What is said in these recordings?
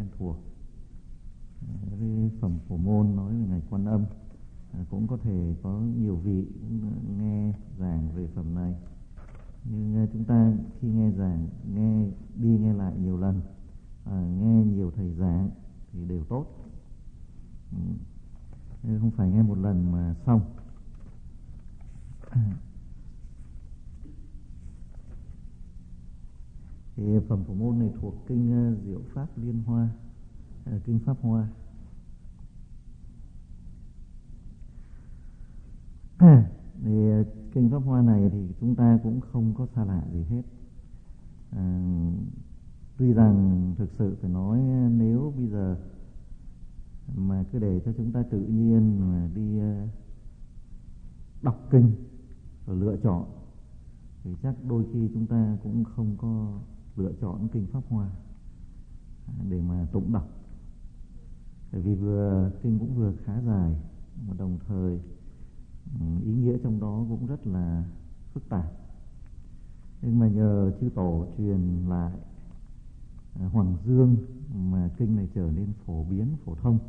thuộc. Cái phẩm Phổ Môn nói về Ngài Quan Âm, cũng có thể có nhiều vị nghe giảng về phẩm này. Nhưng chúng ta khi nghe giảng, nghe đi nghe lại nhiều lần, nghe nhiều thầy giảng thì đều tốt. Không phải nghe một lần mà xong. Thì phẩm Phổ Môn này thuộc kinh Diệu Pháp Liên Hoa, kinh Pháp Hoa. Thì kinh Pháp Hoa này thì chúng ta cũng không có xa lạ gì hết. Tuy rằng thực sự phải nói, nếu bây giờ mà cứ để cho chúng ta tự nhiên mà đi đọc kinh rồi lựa chọn thì chắc đôi khi chúng ta cũng không có lựa chọn kinh Pháp Hoa để mà tụng đọc. Bởi vì kinh cũng vừa khá dài, mà đồng thời ý nghĩa trong đó cũng rất là phức tạp. Nhưng mà nhờ chư tổ truyền lại Hoàng Dương mà kinh này trở nên phổ biến, phổ thông.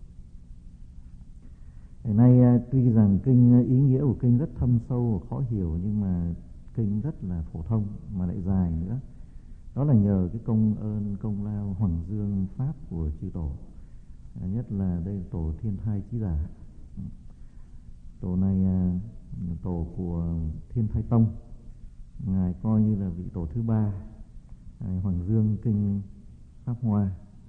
Ngày nay tuy rằng ý nghĩa của kinh rất thâm sâu và khó hiểu, nhưng mà kinh rất là phổ thông mà lại dài nữa. Đó là nhờ cái công ơn, công lao Hoàng Dương Pháp của chư tổ. Nhất là đây tổ Thiên Thai Chí Giả. Tổ này tổ của Thiên Thai Tông. Ngài coi như là vị tổ thứ 3 Hoàng Dương kinh Pháp Hoa.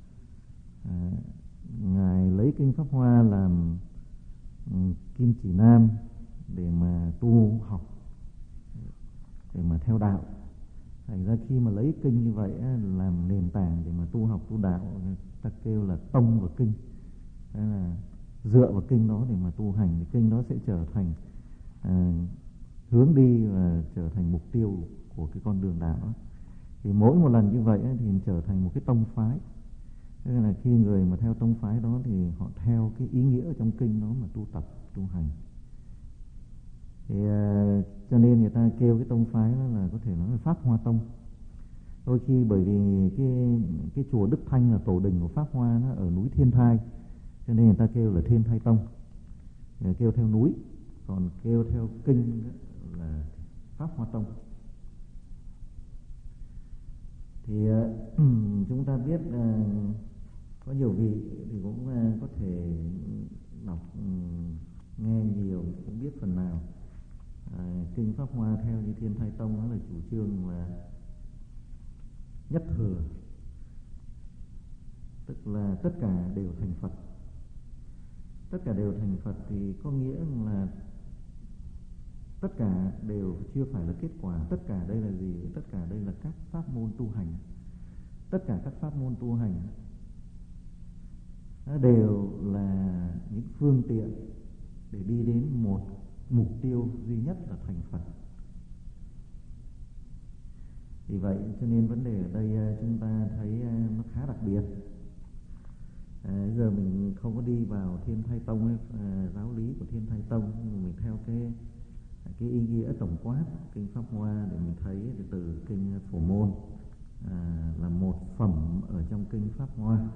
Ngài lấy kinh Pháp Hoa làm kim chỉ nam để mà tu học, để mà theo đạo. Thành ra khi mà lấy kinh như vậy làm nền tảng để mà tu học tu đạo, ta kêu là tông và kinh. Thế là dựa vào kinh đó để mà tu hành, thì kinh đó sẽ trở thành hướng đi và trở thành mục tiêu của cái con đường đạo đó. Thì mỗi một lần như vậy thì trở thành một cái tông phái. Thế là khi người mà theo tông phái đó thì họ theo cái ý nghĩa trong kinh đó mà tu tập, tu hành. Thì cho nên người ta kêu cái tông phái đó là có thể nói là Pháp Hoa Tông. Đôi khi bởi vì cái chùa Đức Thanh là tổ đình của Pháp Hoa, nó ở núi Thiên Thai, cho nên người ta kêu là Thiên Thai Tông, kêu theo núi. Còn kêu theo kinh là Pháp Hoa Tông. Thì chúng ta biết có nhiều vị thì cũng có thể đọc nghe nhiều, cũng biết phần nào. Kinh Pháp Hoa theo như Thiên Thai Tông đó là chủ trương là nhất thừa, tức là tất cả đều thành Phật. Tất cả đều thành Phật thì có nghĩa là tất cả đều chưa phải là kết quả. Tất cả đây là gì? Tất cả đây là các pháp môn tu hành. Tất cả các pháp môn tu hành nó đều là những phương tiện để đi đến một mục tiêu duy nhất là thành Phật. Vì vậy cho nên vấn đề ở đây chúng ta thấy nó khá đặc biệt. Giờ mình không có đi vào Thiên Thai Tông ấy, giáo lý của Thiên Thai Tông, mình theo cái ý nghĩa tổng quát kinh Pháp Hoa để mình thấy từ kinh Phổ Môn là một phẩm ở trong kinh Pháp Hoa.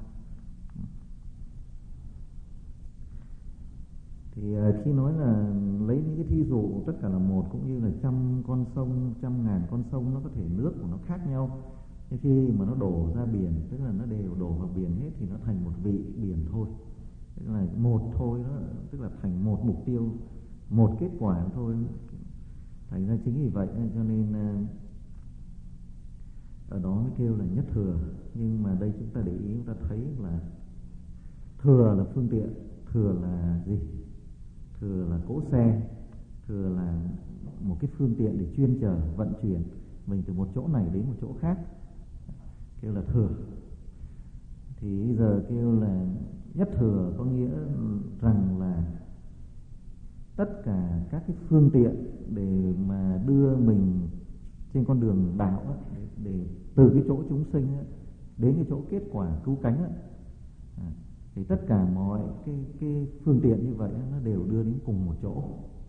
Thì khi nói là lấy những cái thí dụ tất cả là một, cũng như là 100 con sông, 100.000 con sông, nó có thể nước của nó khác nhau, nhưng khi mà nó đổ ra biển, tức là nó đều đổ vào biển hết, thì nó thành một vị biển thôi, tức là một thôi đó, tức là thành một mục tiêu, một kết quả thôi. Thành ra chính vì vậy cho nên ở đó mới kêu là nhất thừa. Nhưng mà đây chúng ta để ý, chúng ta thấy là thừa là phương tiện, thừa là gì? Thừa là cỗ xe, thừa là một cái phương tiện để chuyên chở, vận chuyển mình từ một chỗ này đến một chỗ khác, kêu là thừa. Thì bây giờ kêu là nhất thừa có nghĩa rằng là tất cả các cái phương tiện để mà đưa mình trên con đường đạo đó, để từ cái chỗ chúng sinh đó, đến cái chỗ kết quả cứu cánh đó, thì tất cả mọi cái phương tiện như vậy nó đều đưa đến cùng một chỗ,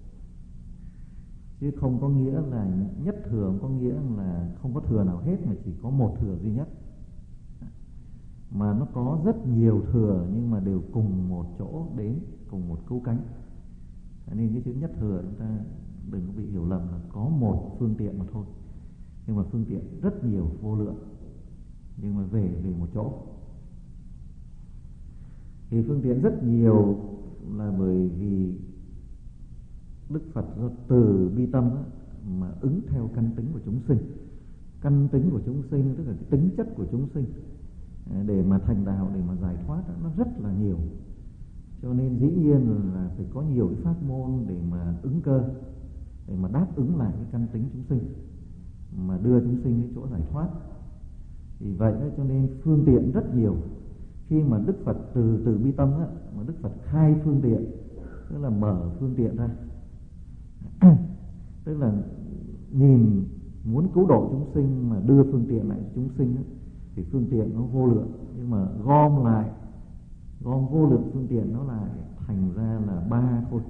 chứ không có nghĩa là nhất thừa, có nghĩa là không có thừa nào hết, mà chỉ có một thừa duy nhất. mà nó có rất nhiều thừa nhưng mà đều cùng một chỗ đến, cùng một cứu cánh. Nên cái chữ nhất thừa chúng ta đừng có bị hiểu lầm là có một phương tiện mà thôi, nhưng mà phương tiện rất nhiều vô lượng, nhưng mà về một chỗ. Thì phương tiện rất nhiều là bởi vì Đức Phật do từ bi tâm mà ứng theo căn tính của chúng sinh. Căn tính của chúng sinh tức là cái tính chất của chúng sinh để mà thành đạo, để mà giải thoát nó rất là nhiều. Cho nên dĩ nhiên là phải có nhiều cái pháp môn để mà ứng cơ, để mà đáp ứng lại cái căn tính chúng sinh, mà đưa chúng sinh đến chỗ giải thoát. Vì vậy cho nên phương tiện rất nhiều. Khi mà Đức Phật từ bi tâm mà Đức Phật khai phương tiện, tức là mở phương tiện ra, tức là nhìn muốn cứu độ chúng sinh mà đưa phương tiện lại cho chúng sinh thì phương tiện nó vô lượng, nhưng mà gom vô lượng phương tiện nó lại thành ra là 3 thôi.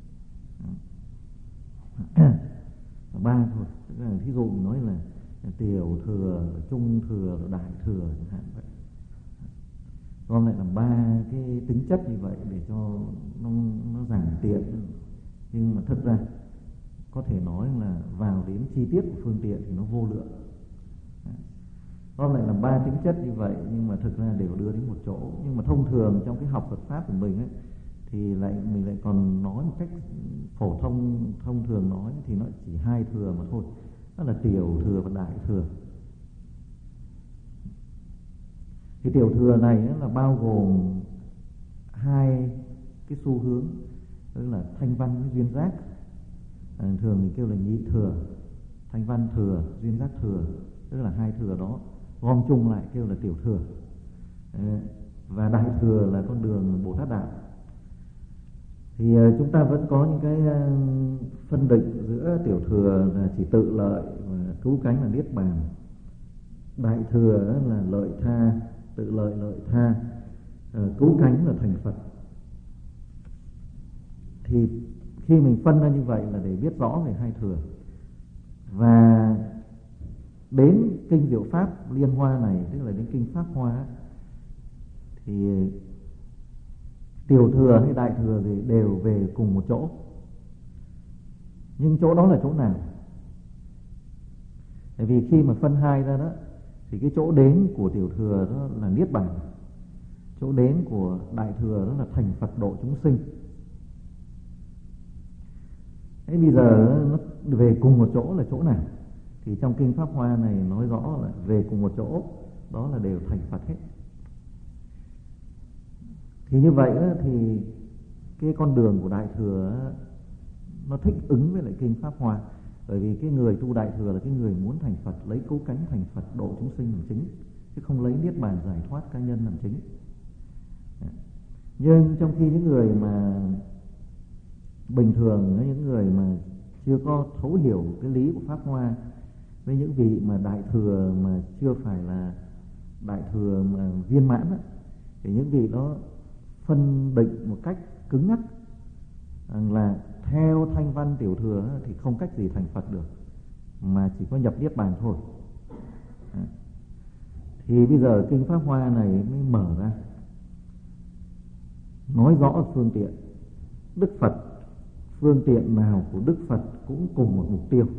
3 thôi. Tức là thí dụ nói là tiểu thừa, trung thừa, đại thừa chẳng hạn vậy. Gom lại làm 3 cái tính chất như vậy để cho nó giản tiện. Nhưng mà thật ra có thể nói là vào đến chi tiết của phương tiện thì nó vô lượng. Gom lại làm 3 tính chất như vậy nhưng mà thực ra đều đưa đến một chỗ. Nhưng mà thông thường trong cái học Phật pháp của mình thì mình lại còn nói một cách phổ thông thường nói thì nó chỉ 2 thừa mà thôi, đó là tiểu thừa và đại thừa. Thì tiểu thừa này là bao gồm 2 cái xu hướng, tức là thanh văn với duyên giác. Thường thì kêu là nhị thừa, thanh văn thừa, duyên giác thừa, tức là 2 thừa đó gom chung lại kêu là tiểu thừa. Và đại thừa là con đường Bồ Tát đạo. Thì chúng ta vẫn có những cái phân định giữa tiểu thừa là chỉ tự lợi và cứu cánh là niết bàn, đại thừa là lợi tha, tự lợi tha, cứu cánh là thành Phật. Thì khi mình phân ra như vậy là để biết rõ về 2 thừa. Và đến kinh Diệu Pháp Liên Hoa này, tức là đến kinh Pháp Hoa, thì tiểu thừa hay đại thừa thì đều về cùng một chỗ. Nhưng chỗ đó là chỗ nào? Tại vì khi mà phân 2 ra đó thì cái chỗ đến của tiểu thừa đó là niết bàn, chỗ đến của đại thừa đó là thành Phật độ chúng sinh. Thế bây giờ nó về cùng một chỗ là chỗ nào? Thì trong kinh Pháp Hoa này nói rõ là về cùng một chỗ, đó là đều thành Phật hết. Thì như vậy thì cái con đường của đại thừa nó thích ứng với lại kinh Pháp Hoa. Bởi vì cái người tu đại thừa là cái người muốn thành Phật, lấy cứu cánh thành Phật độ chúng sinh làm chính, chứ không lấy niết bàn giải thoát cá nhân làm chính. Nhưng trong khi những người mà bình thường, những người mà chưa có thấu hiểu cái lý của Pháp Hoa, với những vị mà đại thừa mà chưa phải là đại thừa mà viên mãn thì những vị đó phân định một cách cứng nhắc là theo thanh văn tiểu thừa thì không cách gì thành Phật được, mà chỉ có nhập niết bàn thôi. Thì bây giờ kinh Pháp Hoa này mới mở ra nói rõ phương tiện. Đức Phật, phương tiện nào của Đức Phật cũng cùng một mục tiêu,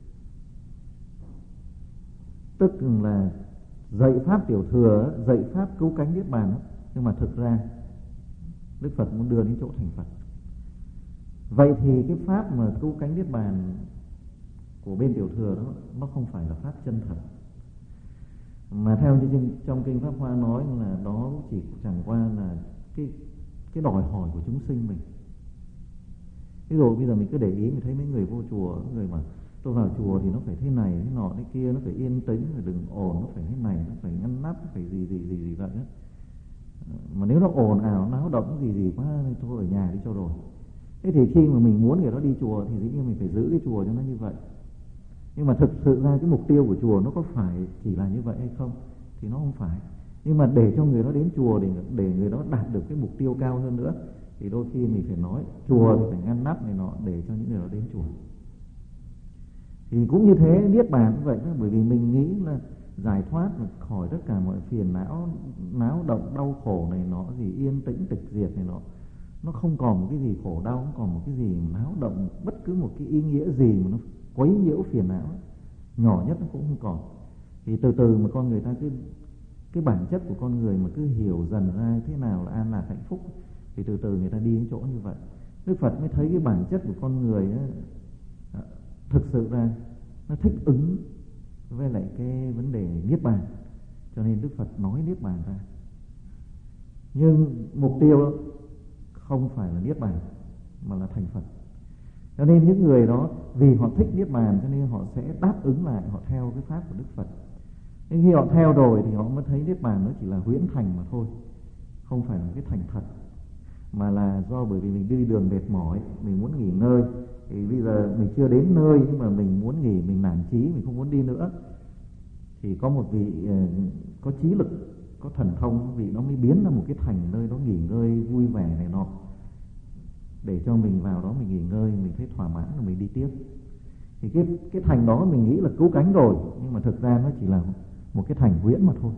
tức là dạy pháp tiểu thừa, dạy pháp cứu cánh niết bàn, nhưng mà thực ra Đức Phật muốn đưa đến chỗ thành Phật. Vậy thì cái pháp mà cứu cánh niết bàn của bên tiểu thừa đó nó không phải là pháp chân thật, mà theo như trong kinh Pháp Hoa nói là đó chỉ chẳng qua là cái đòi hỏi của chúng sinh mình. Ví dụ bây giờ mình cứ để ý, mình thấy mấy người vô chùa, người mà tôi vào chùa thì nó phải thế này, thế nọ, thế kia, nó phải yên tĩnh, phải đừng ồn, nó phải thế này, nó phải ngăn nắp, nó phải gì vậy đó. Mà nếu nó ồn ào, náo động gì quá, thôi ở nhà đi cho rồi. Thế thì khi mà mình muốn người đó đi chùa thì dĩ nhiên mình phải giữ cái chùa cho nó như vậy. Nhưng mà thực sự ra cái mục tiêu của chùa nó có phải chỉ là như vậy hay không? Thì nó không phải. Nhưng mà để cho người đó đến chùa, để người đó đạt được cái mục tiêu cao hơn nữa, thì đôi khi mình phải nói chùa thì phải ngăn nắp này nọ để cho những người đó đến chùa. Thì cũng như thế, niết bàn cũng vậy đó. Bởi vì mình nghĩ là giải thoát khỏi tất cả mọi phiền não, náo động, đau khổ này nọ gì, yên tĩnh tịch diệt này nọ. Nó không còn một cái gì khổ đau, không còn một cái gì náo động, bất cứ một cái ý nghĩa gì mà nó quấy nhiễu phiền não nhỏ nhất nó cũng không còn. Thì từ từ mà con người ta cái bản chất của con người mà cứ hiểu dần ra thế nào là an lạc hạnh phúc, thì từ từ người ta đi đến chỗ như vậy. Đức Phật mới thấy cái bản chất của con người ấy, thực sự ra nó thích ứng với lại cái vấn đề niết bàn, cho nên Đức Phật nói niết bàn ra. Nhưng mục tiêu không phải là niết bàn mà là thành Phật. Cho nên những người đó vì họ thích niết bàn cho nên họ sẽ đáp ứng lại, họ theo cái pháp của Đức Phật. Nhưng khi họ theo rồi thì họ mới thấy niết bàn nó chỉ là huyễn thành mà thôi, không phải là cái thành thật, mà là do bởi vì mình đi đường mệt mỏi, mình muốn nghỉ ngơi, thì bây giờ mình chưa đến nơi nhưng mà mình muốn nghỉ, mình nản chí, mình không muốn đi nữa, thì có một vị có trí lực, có thần thông, vị nó mới biến ra một cái thành nơi đó nghỉ ngơi vui vẻ này nọ, để cho mình vào đó mình nghỉ ngơi, mình thấy thỏa mãn rồi mình đi tiếp. Thì cái thành đó mình nghĩ là cứu cánh rồi, nhưng mà thực ra nó chỉ là một cái thành huyễn mà thôi.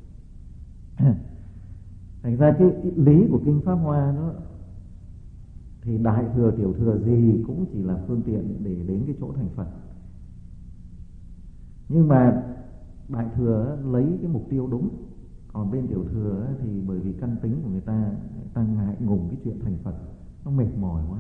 Thành ra cái lý của Kinh Pháp Hoa nó thì đại thừa tiểu thừa gì cũng chỉ là phương tiện để đến cái chỗ thành Phật. Nhưng mà đại thừa lấy cái mục tiêu đúng, còn bên tiểu thừa thì bởi vì căn tính của người ta ngại ngùng cái chuyện thành Phật, nó mệt mỏi quá.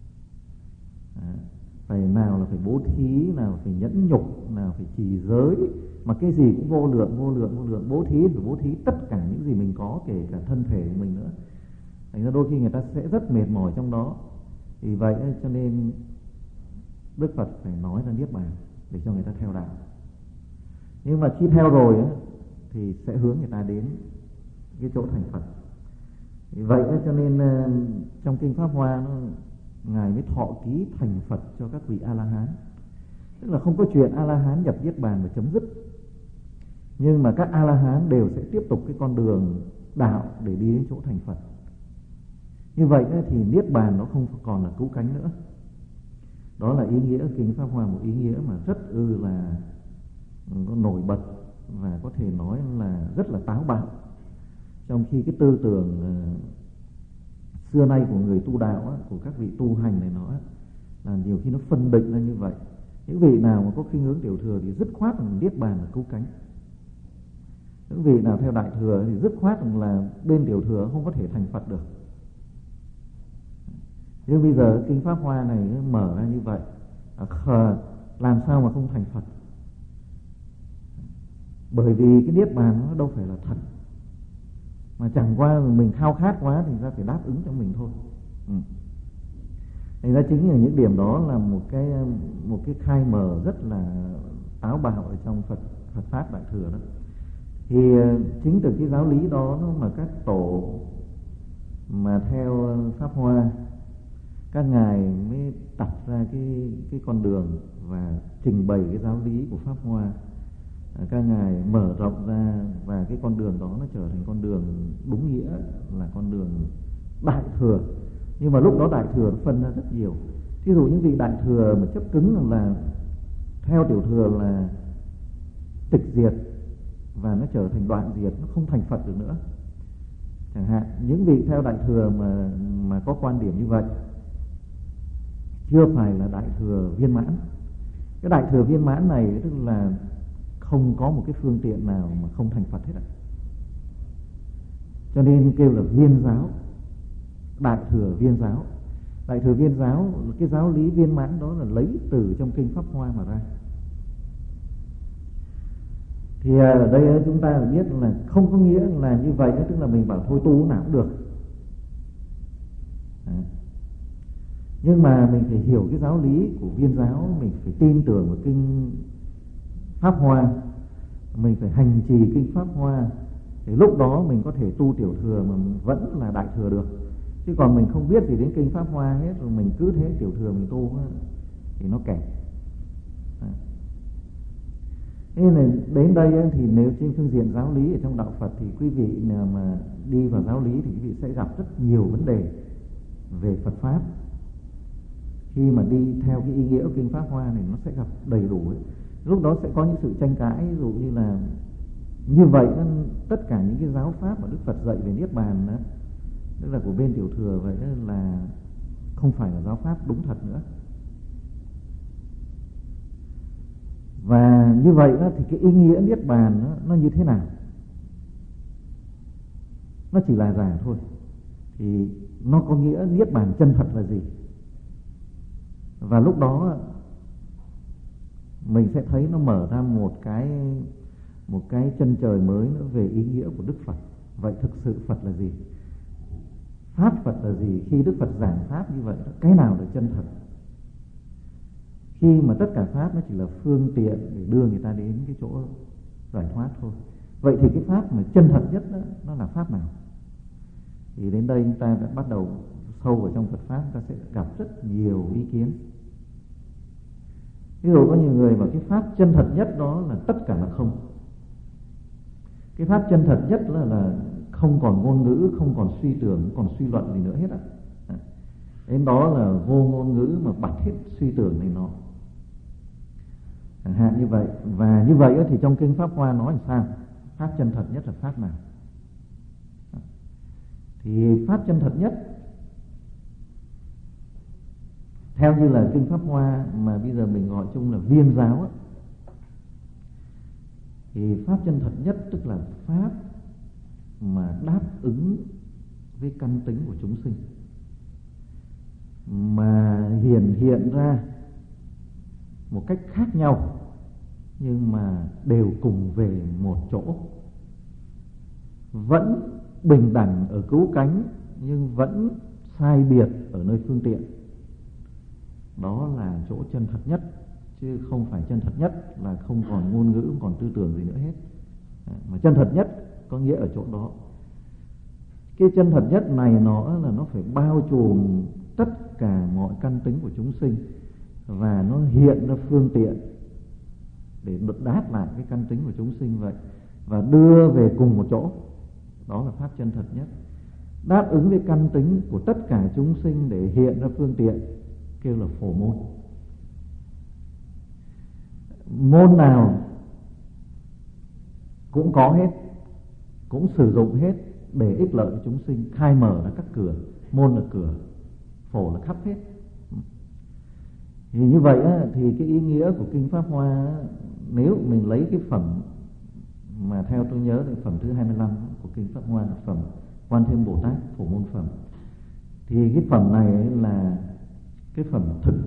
Phải nào là phải bố thí, nào phải nhẫn nhục, nào phải trì giới, mà cái gì cũng vô lượng, bố thí phải bố thí tất cả những gì mình có, kể cả thân thể của mình nữa. Thành ra đôi khi người ta sẽ rất mệt mỏi trong đó. Vì vậy cho nên Đức Phật phải nói ra niết bàn để cho người ta theo đạo. Nhưng mà khi theo rồi thì sẽ hướng người ta đến cái chỗ thành Phật. Vì vậy cho nên trong Kinh Pháp Hoa Ngài mới thọ ký thành Phật cho các vị A-la-hán. Tức là không có chuyện A-la-hán nhập niết bàn và chấm dứt, nhưng mà các A-la-hán đều sẽ tiếp tục cái con đường đạo để đi đến chỗ thành Phật. Như vậy thì niết bàn nó không còn là cứu cánh nữa. Đó là ý nghĩa Kinh Pháp Hoa, một ý nghĩa mà rất là nổi bật và có thể nói là rất là táo bạo. Trong khi cái tư tưởng xưa nay của người tu đạo, của các vị tu hành này nó là nhiều khi nó phân định ra như vậy. Những vị nào mà có khuynh hướng tiểu thừa thì dứt khoát là niết bàn là cứu cánh. Những vị nào theo đại thừa thì dứt khoát là bên tiểu thừa không có thể thành Phật được. Nhưng bây giờ Kinh Pháp Hoa này mở ra như vậy, làm sao mà không thành Phật? Bởi vì cái niết bàn nó đâu phải là thật, mà chẳng qua mình khao khát quá thì ra phải đáp ứng cho mình thôi. Thành ra chính là những điểm đó là một cái khai mở rất là táo bạo ở trong Phật pháp đại thừa đó. Thì chính từ cái giáo lý đó mà các tổ mà theo Pháp Hoa, các ngài mới đặt ra cái con đường và trình bày cái giáo lý của Pháp Hoa. Các ngài mở rộng ra và cái con đường đó nó trở thành con đường đúng nghĩa là con đường đại thừa. Nhưng mà lúc đó đại thừa nó phân ra rất nhiều. Thí dụ những vị đại thừa mà chấp cứng là theo tiểu thừa là tịch diệt và nó trở thành đoạn diệt, nó không thành Phật được nữa. Chẳng hạn những vị theo đại thừa mà có quan điểm như vậy chưa phải là đại thừa viên mãn. Cái đại thừa viên mãn này tức là không có một cái phương tiện nào mà không thành Phật hết. Cho nên kêu là viên giáo, đại thừa viên giáo. Đại thừa viên giáo, cái giáo lý viên mãn đó là lấy từ trong Kinh Pháp Hoa mà ra. Thì ở đây chúng ta biết là không có nghĩa là như vậy, tức là mình bảo thôi tu nào cũng được. Nhưng mà mình phải hiểu cái giáo lý của viên giáo, mình phải tin tưởng vào Kinh Pháp Hoa, mình phải hành trì Kinh Pháp Hoa, thì lúc đó mình có thể tu tiểu thừa mà vẫn là đại thừa được. Chứ còn mình không biết gì đến Kinh Pháp Hoa hết, rồi mình cứ thế tiểu thừa mình tu thì nó kẹt. Nên là đến đây thì nếu trên phương diện giáo lý ở trong đạo Phật thì quý vị nào mà đi vào giáo lý thì quý vị sẽ gặp rất nhiều vấn đề về Phật Pháp. Khi mà đi theo cái ý nghĩa của Kinh Pháp Hoa này nó sẽ gặp đầy đủ ấy. Lúc đó sẽ có những sự tranh cãi, ví dụ như là Như vậy tất cả những cái giáo pháp mà Đức Phật dạy về Niết Bàn đó, tức là của bên Tiểu Thừa, vậy là không phải là giáo pháp đúng thật nữa. Và như vậy đó, thì cái ý nghĩa Niết Bàn đó, nó như thế nào? Nó chỉ là giả thôi. Thì nó có nghĩa Niết Bàn chân thật là gì? Và lúc đó mình sẽ thấy nó mở ra một cái chân trời mới nữa về ý nghĩa của Đức Phật. Vậy thực sự Phật là gì? Pháp Phật là gì? Khi Đức Phật giảng pháp như vậy, cái nào là chân thật? Khi mà tất cả pháp nó chỉ là phương tiện để đưa người ta đến cái chỗ giải thoát thôi. Vậy thì cái pháp mà chân thật nhất đó, nó là pháp nào? Thì đến đây chúng ta đã bắt đầu sâu vào trong Phật pháp, chúng ta sẽ gặp rất nhiều ý kiến. Ví dụ có nhiều người bảo cái pháp chân thật nhất đó là tất cả là không. Cái pháp chân thật nhất là không còn ngôn ngữ, không còn suy tưởng, không còn suy luận gì nữa hết á. Đến đó là vô ngôn ngữ mà bật hết suy tưởng này nọ. Chẳng hạn như vậy. Và như vậy thì trong kinh Pháp Hoa nói làm sao? Pháp chân thật nhất là pháp nào? Thì pháp chân thật nhất theo như là kinh Pháp Hoa mà bây giờ mình gọi chung là Viên giáo á, thì pháp chân thật nhất tức là pháp mà đáp ứng với căn tính của chúng sinh, mà hiện ra một cách khác nhau nhưng mà đều cùng về một chỗ, vẫn bình đẳng ở cứu cánh nhưng vẫn sai biệt ở nơi phương tiện. Đó là chỗ chân thật nhất, chứ không phải chân thật nhất là không còn ngôn ngữ, không còn tư tưởng gì nữa hết. Mà chân thật nhất có nghĩa ở chỗ đó. Cái chân thật nhất này nó phải bao trùm tất cả mọi căn tính của chúng sinh, và nó hiện ra phương tiện để đáp lại cái căn tính của chúng sinh vậy, và đưa về cùng một chỗ. Đó là pháp chân thật nhất. Đáp ứng với căn tính của tất cả chúng sinh để hiện ra phương tiện, kêu là phổ môn. Môn nào cũng có hết, cũng sử dụng hết để ích lợi cho chúng sinh, khai mở ra các cửa. Môn là cửa, phổ là khắp hết. Thì như vậy thì cái ý nghĩa của kinh Pháp Hoa, nếu mình lấy cái phẩm mà theo tôi nhớ là phẩm thứ 25 của kinh Pháp Hoa, phẩm Quan Thế Âm Bồ Tát Phổ Môn Phẩm, thì cái phẩm này là cái phẩm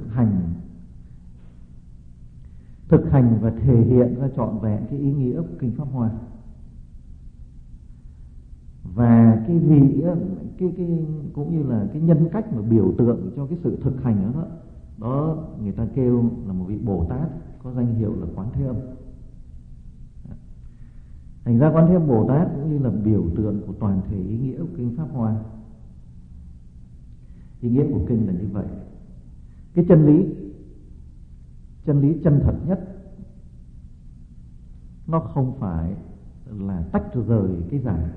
thực hành và thể hiện ra trọn vẹn cái ý nghĩa của kinh Pháp Hoa. Và cái vị cái cũng như là cái nhân cách mà biểu tượng cho cái sự thực hành đó người ta kêu là một vị Bồ Tát có danh hiệu là Quán Thế Âm. Thành ra Quán Thế Âm Bồ Tát cũng như là biểu tượng của toàn thể ý nghĩa của kinh Pháp Hoa. Ý nghĩa của kinh là như vậy. Cái chân lý chân thật nhất nó không phải là tách rời cái giả,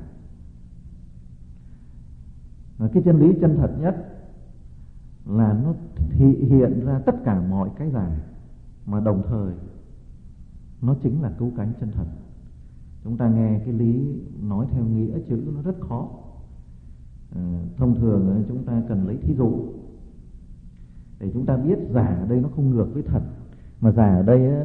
mà cái chân lý chân thật nhất là nó hiện ra tất cả mọi cái giả, mà đồng thời nó chính là cứu cánh chân thật. Chúng ta nghe cái lý nói theo nghĩa chữ nó rất khó. Thông thường chúng ta cần lấy thí dụ để chúng ta biết giả ở đây nó không ngược với thật, mà giả ở đây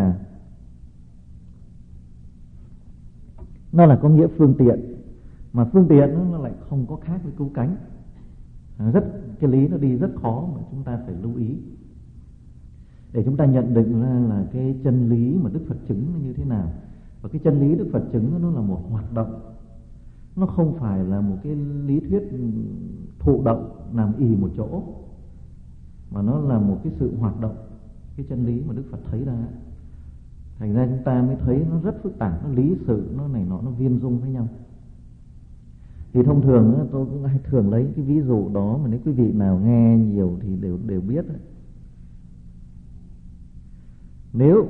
nó là có nghĩa phương tiện, mà phương tiện nó lại không có khác với cứu cánh. Cái lý nó đi rất khó mà chúng ta phải lưu ý để chúng ta nhận định ra là cái chân lý mà Đức Phật chứng nó như thế nào. Và cái chân lý Đức Phật chứng nó là một hoạt động, nó không phải là một cái lý thuyết thụ động nằm ì một chỗ, mà nó là một cái sự hoạt động, cái chân lý mà Đức Phật thấy ra. Thành ra chúng ta mới thấy nó rất phức tạp, nó lý sự, nó này nọ, nó viên dung với nhau. Thì thông thường tôi cũng hay thường lấy cái ví dụ đó, mà nếu quý vị nào nghe nhiều thì đều biết. Nếu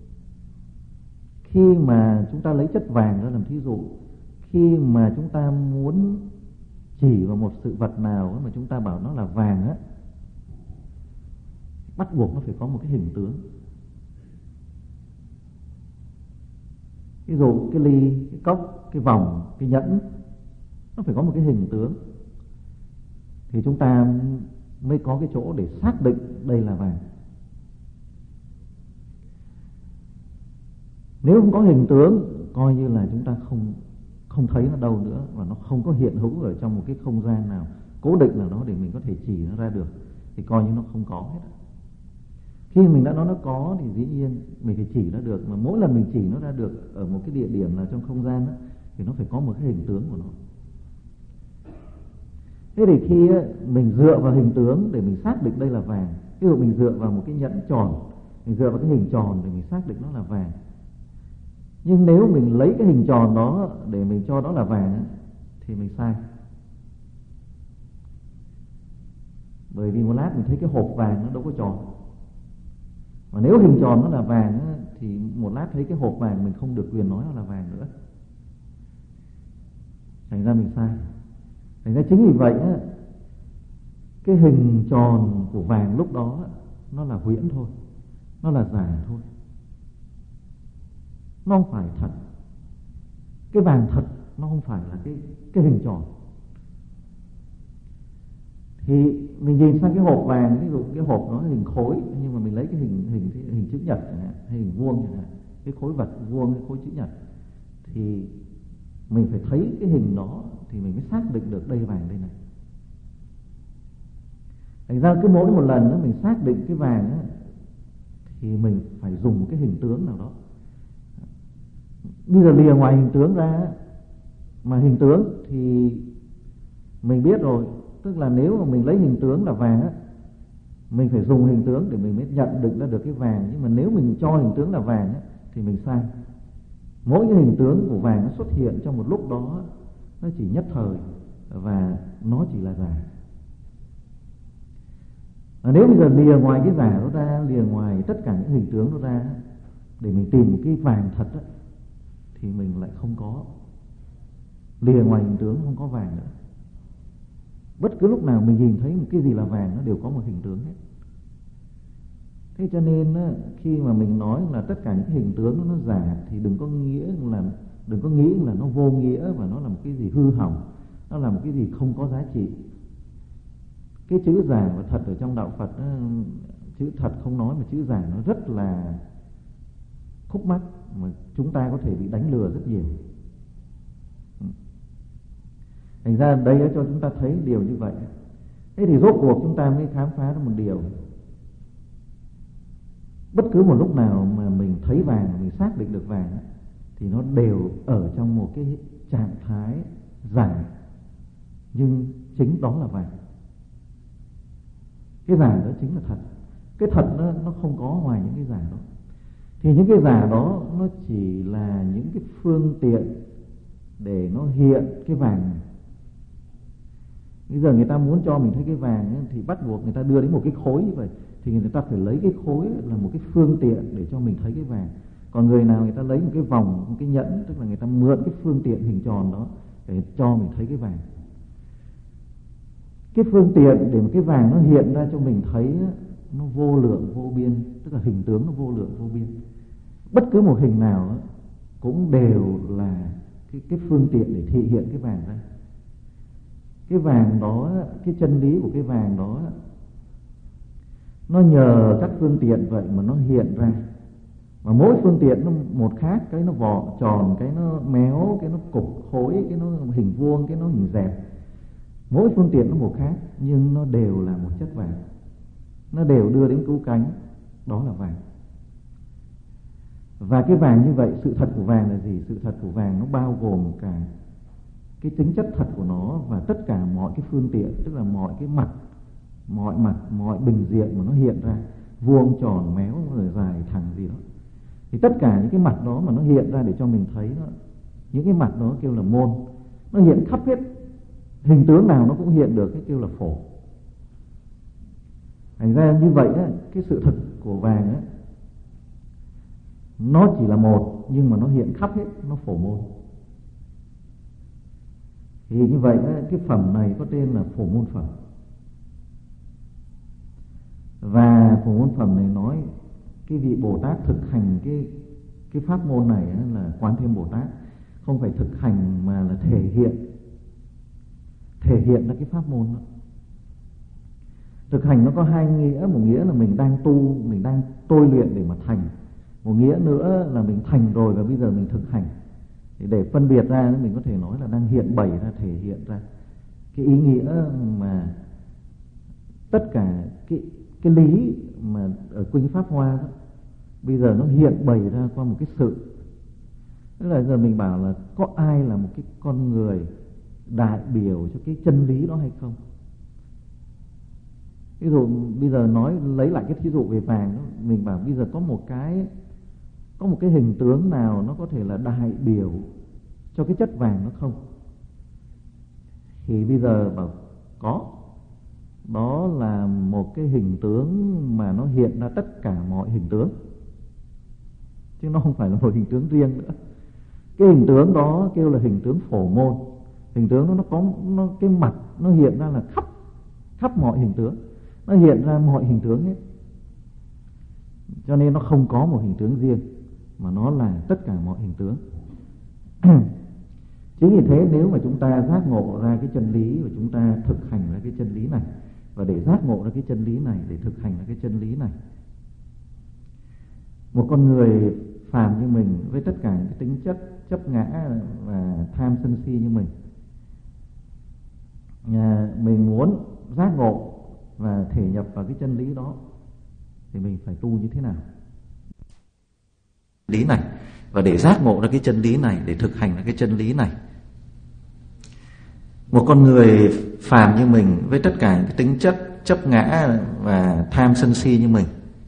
khi mà chúng ta lấy chất vàng ra làm thí dụ, khi mà chúng ta muốn chỉ vào một sự vật nào mà chúng ta bảo nó là vàng bắt buộc nó phải có một cái hình tướng. Ví dụ cái ly, cái cốc, cái vòng, cái nhẫn, nó phải có một cái hình tướng thì chúng ta mới có cái chỗ để xác định đây là vàng. Nếu không có hình tướng, coi như là chúng ta không thấy nó đâu nữa, và nó không có hiện hữu ở trong một cái không gian nào cố định nào đó để mình có thể chỉ nó ra được, thì coi như nó không có hết. Khi mình đã nói nó có thì dĩ nhiên mình phải chỉ nó được, mà mỗi lần mình chỉ nó ra được ở một cái địa điểm nào trong không gian đó, thì nó phải có một cái hình tướng của nó. Thế thì khi mình dựa vào hình tướng để mình xác định đây là vàng, ví dụ mình dựa vào một cái nhẫn tròn, mình dựa vào cái hình tròn để mình xác định nó là vàng. Nhưng nếu mình lấy cái hình tròn đó để mình cho đó là vàng thì mình sai. Bởi vì một lát mình thấy cái hộp vàng nó đâu có tròn. Và nếu hình tròn nó là vàng thì một lát thấy cái hộp vàng mình không được quyền nói nó là vàng nữa. Thành ra mình sai. Thành ra chính vì vậy cái hình tròn của vàng lúc đó nó là huyễn thôi, nó là giả thôi, nó không phải thật. Cái vàng thật nó không phải là cái hình tròn. Thì mình nhìn sang cái hộp vàng, ví dụ cái hộp nó hình khối, nhưng mà mình lấy cái hình chữ nhật chẳng hạn, hay hình vuông chẳng hạn, cái khối vật vuông, cái khối chữ nhật, thì mình phải thấy cái hình đó thì mình mới xác định được đây vàng đây này. Thành ra cứ mỗi một lần đó mình xác định cái vàng đó, thì mình phải dùng một cái hình tướng nào đó. Bây giờ lìa ngoài hình tướng ra, mà hình tướng thì mình biết rồi, tức là nếu mà mình lấy hình tướng là vàng á, mình phải dùng hình tướng để mình mới nhận định ra được cái vàng. Nhưng mà nếu mình cho hình tướng là vàng á, thì mình sai. Mỗi cái hình tướng của vàng nó xuất hiện trong một lúc đó, nó chỉ nhất thời và nó chỉ là giả. Nếu bây giờ lìa ngoài cái giả đó ra, lìa ngoài tất cả những hình tướng đó ra, để mình tìm một cái vàng thật á, thì mình lại không có. Lìa ngoài hình tướng không có vàng nữa. Bất cứ lúc nào mình nhìn thấy một cái gì là vàng, nó đều có một hình tướng hết. Thế cho nên khi mà mình nói là tất cả những hình tướng nó giả, thì đừng có nghĩ là nó vô nghĩa và nó là một cái gì hư hỏng, nó là một cái gì không có giá trị. Cái chữ giả và thật ở trong đạo Phật, chữ thật không nói mà chữ giả nó rất là khúc mắc, mà chúng ta có thể bị đánh lừa rất nhiều. Thành ra đây cho chúng ta thấy điều như vậy. Thế thì rốt cuộc chúng ta mới khám phá ra một điều: bất cứ một lúc nào mà mình thấy vàng, mình xác định được vàng, thì nó đều ở trong một cái trạng thái giả, nhưng chính đó là vàng. Cái giả đó chính là thật. Cái thật nó không có ngoài những cái giả đó. Thì những cái giả đó nó chỉ là những cái phương tiện để nó hiện cái vàng. Bây giờ người ta muốn cho mình thấy cái vàng ấy, thì bắt buộc người ta đưa đến một cái khối như vậy, thì người ta phải lấy cái khối là một cái phương tiện để cho mình thấy cái vàng. Còn người nào người ta lấy một cái vòng, một cái nhẫn, tức là người ta mượn cái phương tiện hình tròn đó để cho mình thấy cái vàng. Cái phương tiện để một cái vàng nó hiện ra cho mình thấy nó vô lượng vô biên, tức là hình tướng nó vô lượng vô biên. Bất cứ một hình nào cũng đều là cái phương tiện để thể hiện cái vàng ra. Cái vàng đó, cái chân lý của cái vàng đó, nó nhờ các phương tiện vậy mà nó hiện ra. Mà mỗi phương tiện nó một khác, cái nó vỏ tròn, cái nó méo, cái nó cục khối, cái nó hình vuông, cái nó hình dẹp. Mỗi phương tiện nó một khác, nhưng nó đều là một chất vàng. Nó đều đưa đến cứu cánh, đó là vàng. Và cái vàng như vậy, sự thật của vàng là gì? Sự thật của vàng nó bao gồm cả cái tính chất thật của nó và tất cả mọi cái phương tiện, tức là mọi cái mặt, mọi bình diện mà nó hiện ra, vuông, tròn, méo, rồi dài, thẳng gì đó. Thì tất cả những cái mặt đó mà nó hiện ra để cho mình thấy đó, những cái mặt đó kêu là môn. Nó hiện khắp hết, hình tướng nào nó cũng hiện được, cái kêu là phổ. Thành ra như vậy á, cái sự thật của vàng á, nó chỉ là một, nhưng mà nó hiện khắp hết, nó phổ môn. Thì như vậy á, cái phẩm này có tên là phổ môn phẩm. Và phổ môn phẩm này nói cái vị Bồ Tát thực hành cái pháp môn này là Quán Thế Âm Bồ Tát không phải thực hành mà là thể hiện ra cái pháp môn đó. Thực hành nó có hai nghĩa, một nghĩa là mình đang tu, mình đang tôi luyện để mà thành, một nghĩa nữa là mình thành rồi và bây giờ mình thực hành. Thì để phân biệt ra mình có thể nói là đang hiện bày ra, thể hiện ra cái ý nghĩa mà tất cả cái lý mà ở Kinh Pháp Hoa đó, bây giờ nó hiện bày ra qua một cái sự. Tức là giờ mình bảo là có ai là một cái con người đại biểu cho cái chân lý đó hay không? Ví dụ bây giờ lấy lại cái thí dụ về vàng đó, mình bảo bây giờ có một cái hình tướng nào nó có thể là đại biểu cho cái chất vàng nó không? Thì bây giờ bảo có. Đó là một cái hình tướng mà nó hiện ra tất cả mọi hình tướng, chứ nó không phải là một hình tướng riêng nữa. Cái hình tướng đó kêu là hình tướng phổ môn. Hình tướng nó cái mặt nó hiện ra là khắp mọi hình tướng, nó hiện ra mọi hình tướng hết, cho nên nó không có một hình tướng riêng mà nó là tất cả mọi hình tướng. Chính vì thế nếu mà chúng ta giác ngộ ra cái chân lý và chúng ta thực hành ra cái chân lý này, và để giác ngộ ra cái chân lý này, để thực hành ra cái chân lý này, một con người phàm như mình với tất cả những cái tính chất chấp ngã và tham sân si như mình muốn giác ngộ và thể nhập vào cái chân lý đó thì mình phải tu như thế nào? Lý này, và để giác ngộ ra cái chân lý này, để thực hành ra cái chân lý này, một con người phàm như mình với tất cả những cái tính chất chấp ngã và tham sân si như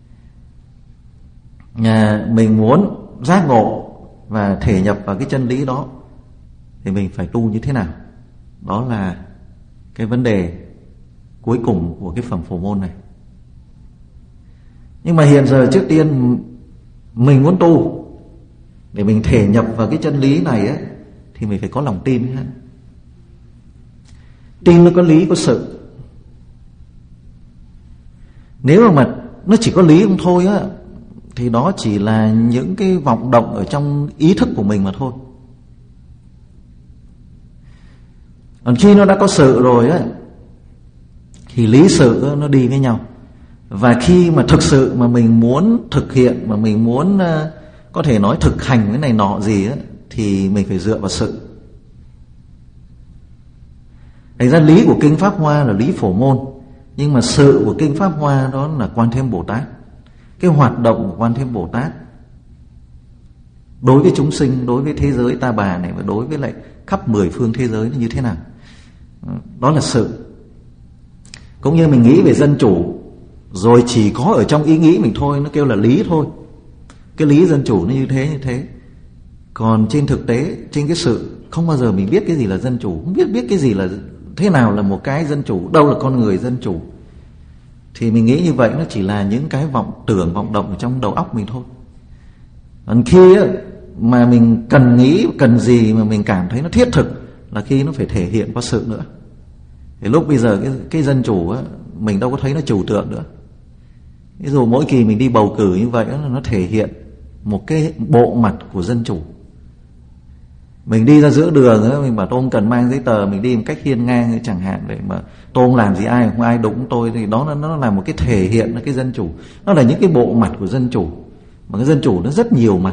mình muốn giác ngộ và thể nhập vào cái chân lý đó thì mình phải tu như thế nào? Đó là cái vấn đề cuối cùng của cái phẩm phổ môn này. Nhưng mà hiện giờ trước tiên mình muốn tu để mình thể nhập vào cái chân lý này ấy, thì mình phải có lòng tin hết. Tin nó có lý có sự. Nếu mà nó chỉ có lý không thôi á, thì đó chỉ là những cái vọng động ở trong ý thức của mình mà thôi. Còn khi nó đã có sự rồi á, thì lý sự nó đi với nhau. Và khi mà thực sự mà mình muốn thực hiện, mà mình muốn có thể nói thực hành cái này nọ gì á, thì mình phải dựa vào sự. Thành ra lý của Kinh Pháp Hoa là lý phổ môn, nhưng mà sự của Kinh Pháp Hoa đó là Quan Thế Âm Bồ Tát. Cái hoạt động của Quan Thế Âm Bồ Tát đối với chúng sinh, đối với thế giới ta bà này, và đối với lại khắp 10 phương thế giới như thế nào, đó là sự. Cũng như mình nghĩ về dân chủ, rồi chỉ có ở trong ý nghĩ mình thôi, nó kêu là lý thôi. Cái lý dân chủ nó như thế. Còn trên thực tế, trên cái sự, không bao giờ mình biết cái gì là dân chủ, không biết cái gì là thế nào là một cái dân chủ, đâu là con người dân chủ. Thì mình nghĩ như vậy nó chỉ là những cái vọng tưởng, vọng động ở trong đầu óc mình thôi. Còn khi mà mình cần nghĩ, cần gì mà mình cảm thấy nó thiết thực là khi nó phải thể hiện qua sự nữa. Thì lúc bây giờ cái dân chủ á, mình đâu có thấy nó trừu tượng nữa. Ví dụ mỗi kỳ mình đi bầu cử như vậy đó, nó thể hiện một cái bộ mặt của dân chủ. Mình đi ra giữa đường đó, mình bảo tôi không cần mang giấy tờ, mình đi một cách hiên ngang chẳng hạn, để mà tôi không làm gì ai, không ai đụng tôi, thì đó nó là một cái thể hiện cái dân chủ. Nó là những cái bộ mặt của dân chủ, mà cái dân chủ nó rất nhiều mặt.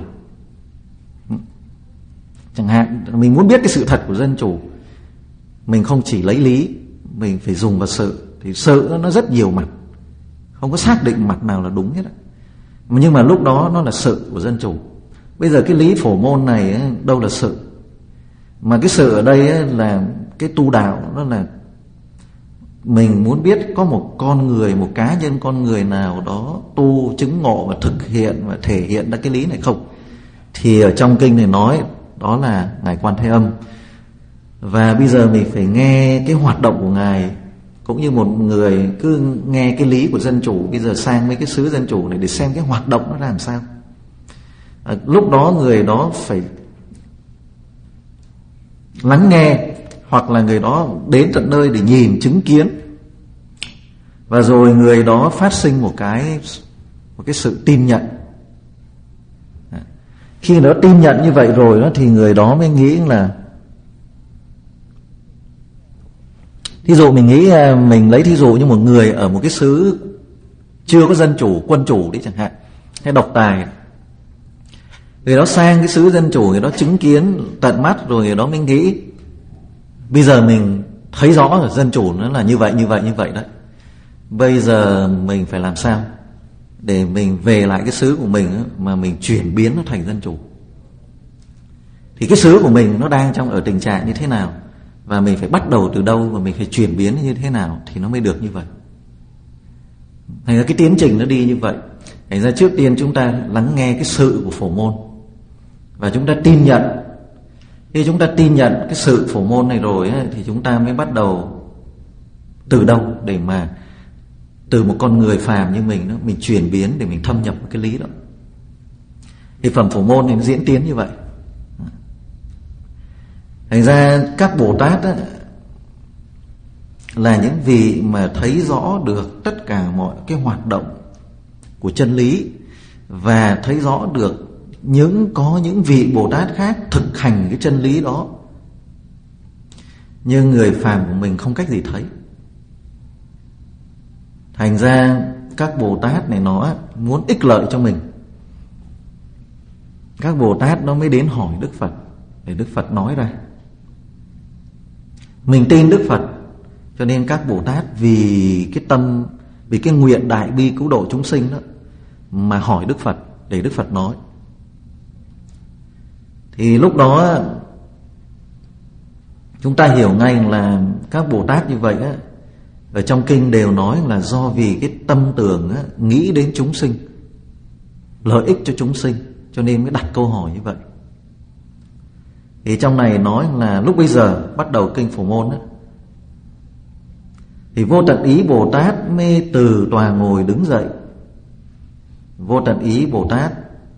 Chẳng hạn mình muốn biết cái sự thật của dân chủ, mình không chỉ lấy lý, mình phải dùng vào sự. Thì sự nó rất nhiều mặt, không có xác định mặt nào là đúng hết. Nhưng mà lúc đó nó là sự của dân chủ. Bây giờ cái lý phổ môn này đâu là sự, mà cái sự ở đây là cái tu đạo. Đó là mình muốn biết có một con người, một cá nhân con người nào đó tu chứng ngộ và thực hiện và thể hiện ra cái lý này không. Thì ở trong kinh này nói đó là Ngài Quan Thế Âm. Và bây giờ mình phải nghe cái hoạt động của Ngài, cũng như một người cứ nghe cái lý của dân chủ. Bây giờ sang mấy cái xứ dân chủ này để xem cái hoạt động nó làm sao. Lúc đó người đó phải lắng nghe, hoặc là người đó đến tận nơi để nhìn, chứng kiến, và rồi người đó phát sinh một cái sự tin nhận. Khi nó tin nhận như vậy rồi đó, thì người đó mới nghĩ là, thí dụ mình nghĩ, mình lấy thí dụ như một người ở một cái xứ chưa có dân chủ, quân chủ đấy chẳng hạn, hay độc tài, người đó sang cái xứ dân chủ, người đó chứng kiến tận mắt rồi, người đó mới nghĩ bây giờ mình thấy rõ là dân chủ nó là như vậy đấy. Bây giờ mình phải làm sao để mình về lại cái xứ của mình mà mình chuyển biến nó thành dân chủ. Thì cái xứ của mình nó đang ở tình trạng như thế nào, và mình phải bắt đầu từ đâu, và mình phải chuyển biến như thế nào thì nó mới được như vậy. Thành ra cái tiến trình nó đi như vậy. Thành ra trước tiên chúng ta lắng nghe cái sự của phổ môn, và chúng ta tin nhận. Khi chúng ta tin nhận cái sự phổ môn này rồi ấy, thì chúng ta mới bắt đầu từ đâu để mà từ một con người phàm như mình đó, mình chuyển biến để mình thâm nhập vào cái lý đó. Thì phẩm phổ môn thì nó diễn tiến như vậy. Thành ra các Bồ Tát đó, là những vị mà thấy rõ được tất cả mọi cái hoạt động của chân lý, và thấy rõ được có những vị Bồ Tát khác thực hành cái chân lý đó, nhưng người phàm của mình không cách gì thấy. Thành ra các Bồ Tát này nó muốn ích lợi cho mình, các Bồ Tát nó mới đến hỏi Đức Phật để Đức Phật nói ra. Mình tin Đức Phật, cho nên các Bồ Tát vì cái tâm, vì cái nguyện đại bi cứu độ chúng sinh đó mà hỏi Đức Phật để Đức Phật nói. Thì lúc đó chúng ta hiểu ngay là các Bồ Tát như vậy á, ở trong kinh đều nói là do vì cái tâm tưởng á, nghĩ đến chúng sinh, lợi ích cho chúng sinh, cho nên mới đặt câu hỏi như vậy. Thì trong này nói là lúc bây giờ bắt đầu kinh Phổ Môn á, thì Vô Tận Ý Bồ Tát mê từ tòa ngồi đứng dậy. Vô Tận Ý Bồ Tát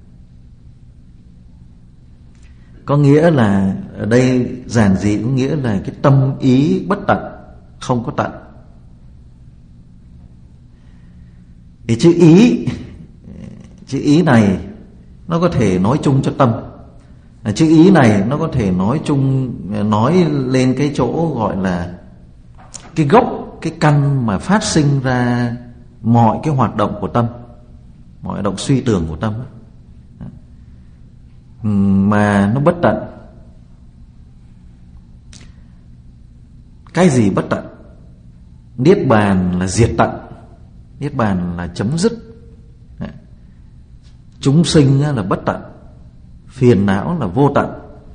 có nghĩa là, ở đây giản dị có nghĩa là cái tâm ý bất tận, không có tận. Thì chữ ý này nó có thể nói chung cho tâm. Chữ ý này nó có thể nói chung, nói lên cái chỗ gọi là cái gốc, cái căn mà phát sinh ra mọi cái hoạt động của tâm, mọi hoạt động suy tưởng của tâm, mà nó bất tận. Cái gì bất tận? Niết bàn là diệt tận, niết bàn là chấm dứt. Chúng sinh là bất tận, phiền não là vô tận.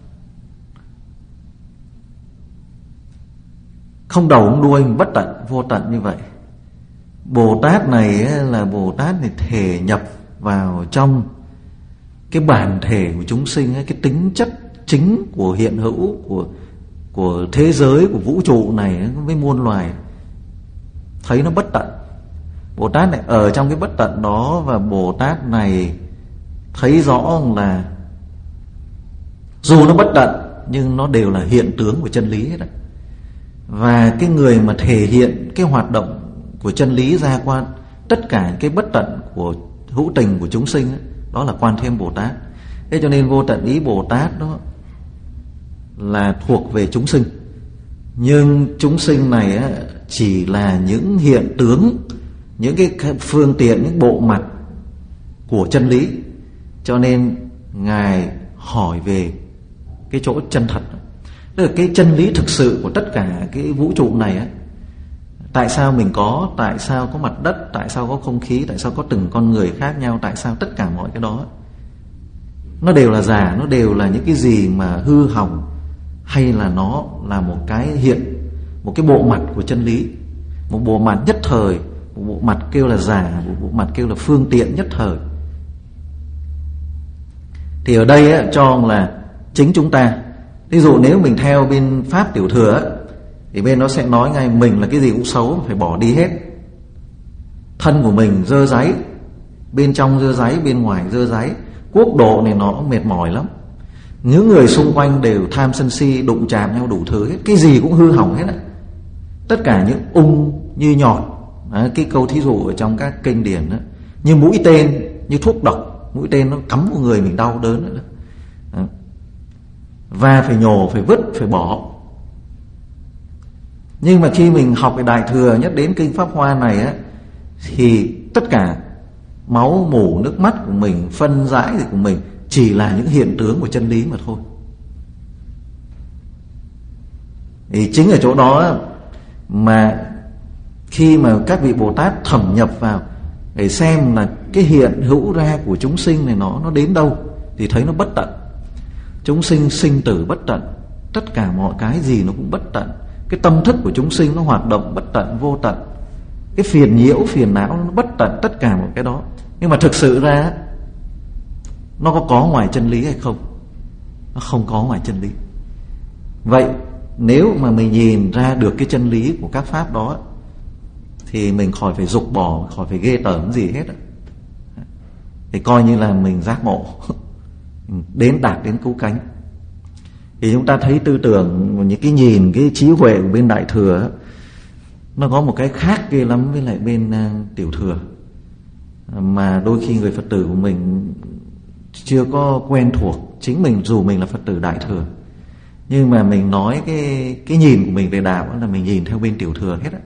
Không đầu không đuôi, bất tận, vô tận như vậy. Bồ Tát này là Bồ Tát này thể nhập vào trong cái bản thể của chúng sinh, cái tính chất chính của hiện hữu, của thế giới, của vũ trụ này với muôn loài, thấy nó bất tận. Bồ Tát này ở trong cái bất tận đó, và Bồ Tát này thấy rõ là dù nó bất tận nhưng nó đều là hiện tướng của chân lý hết đấy. Và cái người mà thể hiện cái hoạt động của chân lý ra qua tất cả cái bất tận của hữu tình của chúng sinh ấy, đó là Quan Thế Âm Bồ Tát. Thế cho nên Vô Tận Ý Bồ Tát đó là thuộc về chúng sinh, nhưng chúng sinh này ấy, chỉ là những hiện tướng, những cái phương tiện, những bộ mặt của chân lý. Cho nên Ngài hỏi về cái chỗ chân thật, tức là cái chân lý thực sự của tất cả cái vũ trụ này ấy. Tại sao mình có, tại sao có mặt đất, tại sao có không khí, tại sao có từng con người khác nhau, tại sao tất cả mọi cái đó nó đều là giả, nó đều là những cái gì mà hư hỏng, hay là nó là một cái một cái bộ mặt của chân lý, một bộ mặt nhất thời, một bộ mặt kêu là giả, một bộ mặt kêu là phương tiện nhất thời. Thì ở đây ấy, cho là chính chúng ta, ví dụ nếu mình theo bên Pháp Tiểu Thừa ấy, thì bên nó sẽ nói ngay mình là cái gì cũng xấu, phải bỏ đi hết. Thân của mình dơ dáy, bên trong dơ dáy, bên ngoài dơ dáy. Quốc độ này nó mệt mỏi lắm. Những người xung quanh đều tham sân si, đụng chạm nhau đủ thứ hết, cái gì cũng hư hỏng hết. Tất cả những ung như nhọt. Đấy, cái câu thí dụ ở trong các kinh điển đó, như mũi tên, như thuốc độc, mũi tên nó cắm vào người mình đau đớn nữa. và phải nhổ, phải vứt, phải bỏ. Nhưng mà khi mình học về Đại Thừa, nhất đến kinh Pháp Hoa này á, thì tất cả máu mủ nước mắt của mình, phân rãi của mình chỉ là những hiện tướng của chân lý mà thôi. Thì chính ở chỗ đó mà khi mà các vị Bồ Tát thẩm nhập vào để xem là cái hiện hữu ra của chúng sinh này nó đến đâu, thì thấy nó bất tận. Chúng sinh sinh tử bất tận, tất cả mọi cái gì nó cũng bất tận. Cái tâm thức của chúng sinh nó hoạt động bất tận, vô tận. Cái phiền nhiễu, phiền não nó bất tận, tất cả mọi cái đó. Nhưng mà thực sự ra nó có ngoài chân lý hay không? Nó không có ngoài chân lý. Vậy nếu mà mình nhìn ra được cái chân lý của các pháp đó thì mình khỏi phải dục bỏ, khỏi phải ghê tởm gì hết. Thì coi như là mình giác ngộ, đạt đến cứu cánh. Thì chúng ta thấy tư tưởng, những cái nhìn, cái trí huệ của bên Đại Thừa nó có một cái khác ghê lắm với lại bên Tiểu Thừa, mà đôi khi người Phật tử của mình chưa có quen thuộc. Chính mình, dù mình là Phật tử Đại Thừa, nhưng mà mình nói cái nhìn của mình về đạo là mình nhìn theo bên Tiểu Thừa hết á.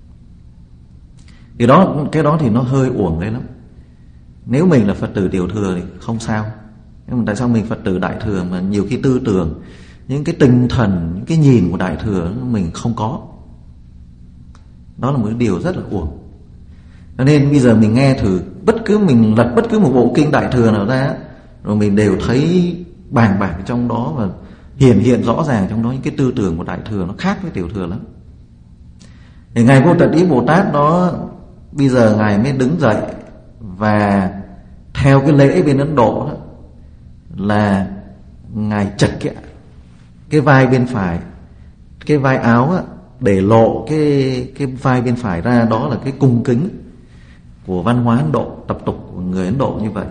Thì cái đó thì nó hơi uổng đấy lắm. Nếu mình là Phật tử Tiểu Thừa thì không sao. Nhưng mà tại sao mình Phật tử Đại Thừa mà nhiều khi tư tưởng, những cái tinh thần, những cái nhìn của Đại Thừa mình không có? Đó là một cái điều rất là uổng. Cho nên bây giờ mình nghe thử, mình lật bất cứ một bộ kinh Đại Thừa nào ra, rồi mình đều thấy bàng bạc trong đó, và hiện rõ ràng trong đó những cái tư tưởng của Đại Thừa nó khác với Tiểu Thừa lắm. Thì Ngài Vô Tận Ý Bồ Tát đó, bây giờ Ngài mới đứng dậy, và theo cái lễ bên Ấn Độ đó, là Ngài chật cái vai bên phải, cái vai áo á, để lộ cái vai bên phải ra. Đó là cái cung kính của văn hóa Ấn Độ, tập tục của người Ấn Độ như vậy.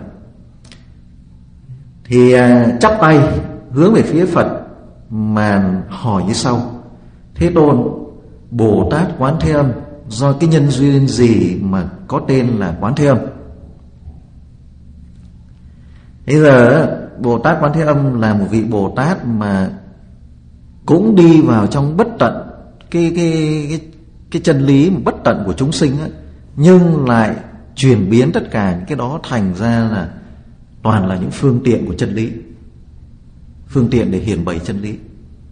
Thì chắp tay hướng về phía Phật mà hỏi như sau: Thế Tôn, Bồ Tát Quán Thế Âm do cái nhân duyên gì mà có tên là Quán Thế Âm? Bây giờ Bồ Tát Quán Thế Âm là một vị Bồ Tát mà cũng đi vào trong bất tận cái chân lý bất tận của chúng sinh ấy, nhưng lại chuyển biến tất cả những cái đó thành ra là toàn là những phương tiện của chân lý, phương tiện để hiển bày chân lý.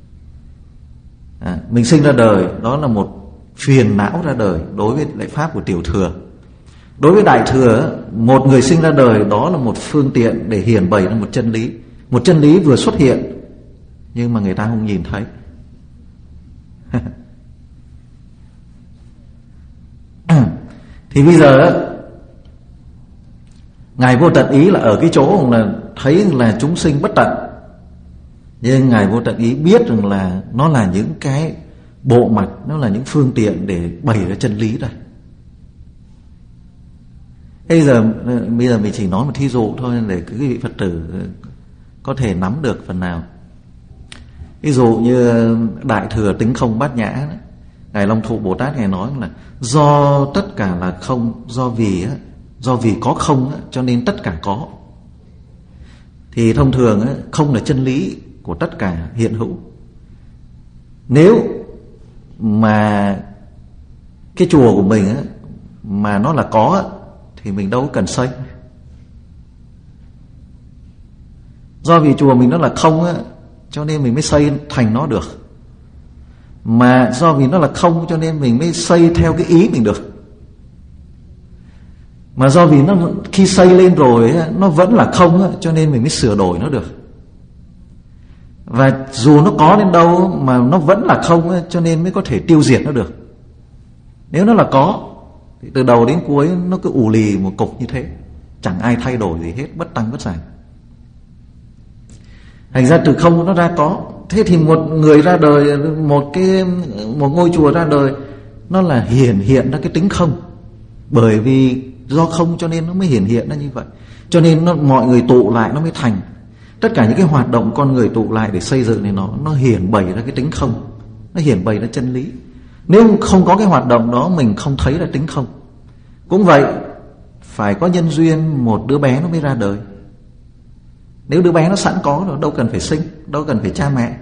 Mình sinh ra đời đó là một phiền não ra đời đối với lại pháp của Tiểu Thừa. Đối với Đại Thừa, một người sinh ra đời đó là một phương tiện để hiển bày ra một chân lý. Một chân lý vừa xuất hiện nhưng mà người ta không nhìn thấy. Thì bây giờ Ngài Vô Tận Ý là ở cái chỗ là thấy là chúng sinh bất tận, nhưng Ngài Vô Tận Ý biết rằng là nó là những cái bộ mặt, nó là những phương tiện để bày ra chân lý đây. Bây giờ mình chỉ nói một thí dụ thôi để quý vị Phật tử có thể nắm được phần nào. Ví dụ như Đại Thừa Tính Không Bát Nhã đó, Ngài Long Thụ Bồ Tát Ngài nói là do tất cả là không, do vì có không cho nên tất cả có. Thì thông thường không là chân lý của tất cả hiện hữu. Nếu mà cái chùa của mình mà nó là có thì mình đâu cần xây. Do vì chùa mình nó là không cho nên mình mới xây thành nó được. Mà do vì nó là không cho nên mình mới xây theo cái ý mình được. Mà do vì nó khi xây lên rồi nó vẫn là không cho nên mình mới sửa đổi nó được. Và dù nó có đến đâu mà nó vẫn là không cho nên mới có thể tiêu diệt nó được. Nếu nó là có thì từ đầu đến cuối nó cứ ù lì một cục như thế, chẳng ai thay đổi gì hết, bất tăng bất giảm. Thành ra từ không nó ra có. Thế thì một người ra đời, một ngôi chùa ra đời, nó là hiện ra cái tính không. Bởi vì do không cho nên nó mới hiện ra như vậy. Cho nên mọi người tụ lại nó mới thành. Tất cả những cái hoạt động con người tụ lại để xây dựng này nó hiển bày ra cái tính không, nó hiển bày ra chân lý. Nếu không có cái hoạt động đó mình không thấy là tính không. Cũng vậy, phải có nhân duyên một đứa bé nó mới ra đời. Nếu đứa bé nó sẵn có rồi, đâu cần phải sinh, đâu cần phải cha mẹ.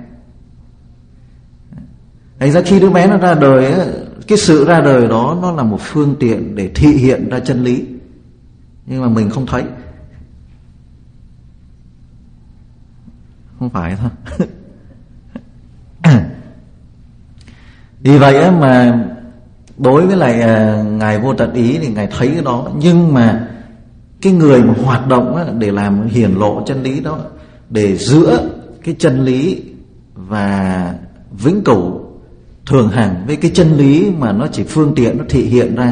Thành ra khi đứa bé nó ra đời ấy, cái sự ra đời đó nó là một phương tiện để thị hiện ra chân lý, nhưng mà mình không thấy. Không phải thôi. Vì vậy mà đối với lại Ngài Vô Tận Ý thì Ngài thấy cái đó, nhưng mà cái người mà hoạt động để làm hiển lộ chân lý đó, để giữa cái chân lý và vĩnh cửu thường hằng với cái chân lý mà nó chỉ phương tiện, nó thị hiện ra,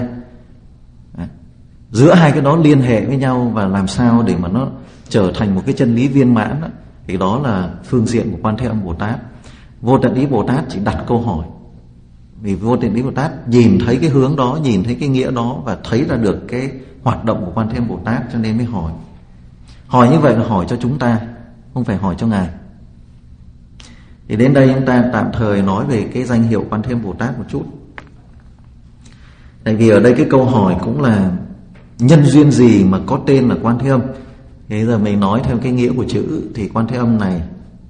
giữa hai cái đó liên hệ với nhau và làm sao để mà nó trở thành một cái chân lý viên mãn đó, thì đó là phương diện của Quan Thế Âm Bồ Tát. Vô Tận Ý Bồ Tát chỉ đặt câu hỏi, vì Vô Tận Ý Bồ Tát nhìn thấy cái hướng đó, nhìn thấy cái nghĩa đó và thấy ra được cái hoạt động của Quan Thế Âm Bồ Tát, cho nên mới hỏi. Hỏi như vậy là hỏi cho chúng ta, không phải hỏi cho Ngài. Thì đến đây chúng ta tạm thời nói về cái danh hiệu Quan Thế Âm Bồ Tát một chút. Tại vì ở đây cái câu hỏi cũng là nhân duyên gì mà có tên là Quan Thế Âm. Thế giờ mình nói theo cái nghĩa của chữ thì Quan Thế Âm này,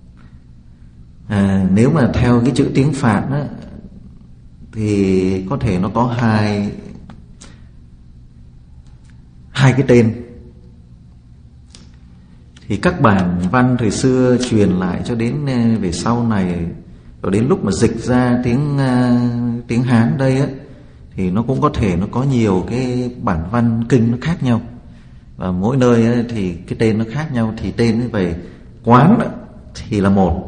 nếu mà theo cái chữ tiếng Phạn á, thì có thể nó có hai cái tên. Thì các bản văn thời xưa truyền lại cho đến về sau này, rồi đến lúc mà dịch ra tiếng Hán đây á, thì nó cũng có thể nó có nhiều cái bản văn kinh nó khác nhau, và mỗi nơi ấy, thì cái tên nó khác nhau. Thì tên về Quán thì là một.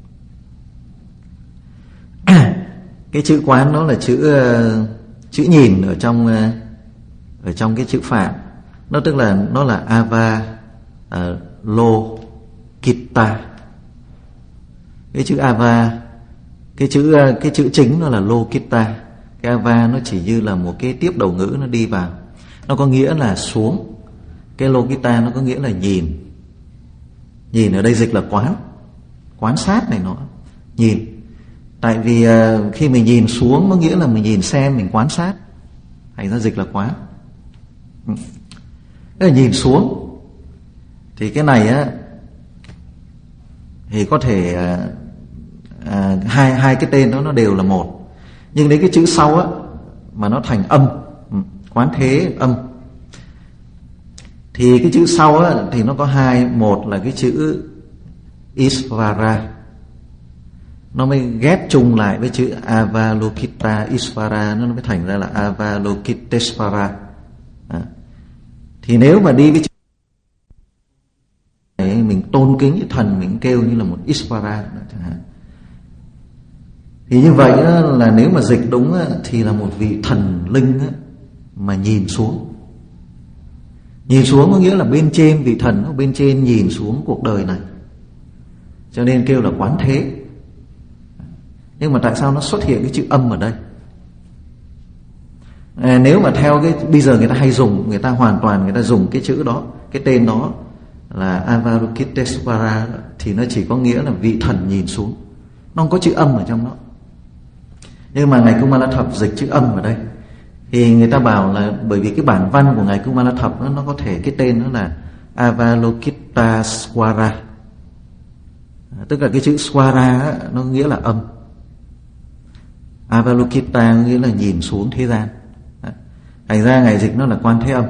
Cái chữ Quán nó là chữ nhìn ở trong cái chữ Phạn. Nó tức là nó là Avalokita. Cái chữ Ava, cái chữ chính nó là Lokita. Cái Ava nó chỉ như là một cái tiếp đầu ngữ nó đi vào, nó có nghĩa là xuống. Cái Lokita nó có nghĩa là nhìn. Nhìn ở đây dịch là quán sát này, nó nhìn. Tại vì khi mình nhìn xuống có nghĩa là mình nhìn xem, mình quan sát, thành ra dịch là quán. Thế là nhìn xuống. Thì cái này á thì có thể hai cái tên đó nó đều là một, nhưng đến cái chữ sau á mà nó thành âm, Quán Thế Âm, thì cái chữ sau á thì nó có hai. Một là cái chữ Isvara, nó mới ghép chung lại với chữ Avalokita Isvara, nó mới thành ra là Avalokitesvara. Thì nếu mà đi với chữ này, mình tôn kính cái thần, mình kêu như là một Isvara chẳng hạn. Thì như vậy đó, là nếu mà dịch đúng á, thì là một vị thần linh á, mà nhìn xuống. Nhìn xuống có nghĩa là bên trên, vị thần ở bên trên nhìn xuống cuộc đời này, cho nên kêu là Quán Thế. Nhưng mà tại sao nó xuất hiện cái chữ âm ở đây? Nếu mà theo cái bây giờ người ta hay dùng, người ta hoàn toàn người ta dùng cái chữ đó, cái tên đó là Avalokitesvara, thì nó chỉ có nghĩa là vị thần nhìn xuống, nó không có chữ âm ở trong đó. Nhưng mà Ngài Kumalathập dịch chữ âm ở đây, thì người ta bảo là bởi vì cái bản văn của Ngài Kumalathập nó có thể cái tên nó là Avalokitesvara, tức là cái chữ Swara nó nghĩa là âm, Avalokita nghĩa là nhìn xuống thế gian. Thành ra Ngài dịch nó là Quan Thế Âm.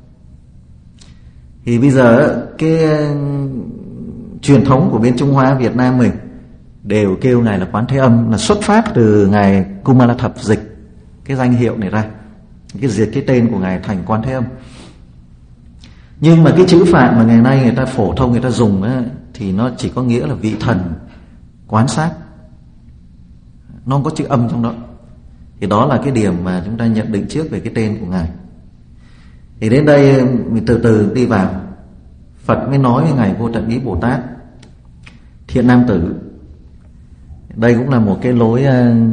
Thì bây giờ cái truyền thống của bên Trung Hoa Việt Nam mình đều kêu Ngài là Quán Thế Âm, là xuất phát từ Ngài Kumalathập dịch cái danh hiệu này ra, cái tên của Ngài thành Quán Thế Âm. Nhưng mà cái chữ Phạn mà ngày nay người ta phổ thông người ta dùng ấy, thì nó chỉ có nghĩa là vị thần quán sát, nó không có chữ âm trong đó. Thì đó là cái điểm mà chúng ta nhận định trước về cái tên của Ngài. Thì đến đây mình từ từ đi vào. Phật mới nói với Ngài Vô Tận Ý Bồ Tát: Thiện nam tử. Đây cũng là một cái lối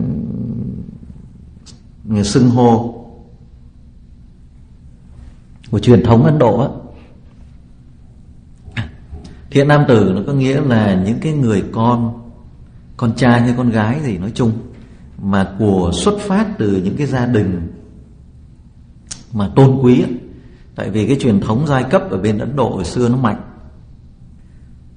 xưng hô của truyền thống Ấn Độ á. Thiện nam tử nó có nghĩa là những cái người con trai hay con gái gì nói chung, mà của xuất phát từ những cái gia đình mà tôn quý ấy. Tại vì cái truyền thống giai cấp ở bên Ấn Độ hồi xưa nó mạnh,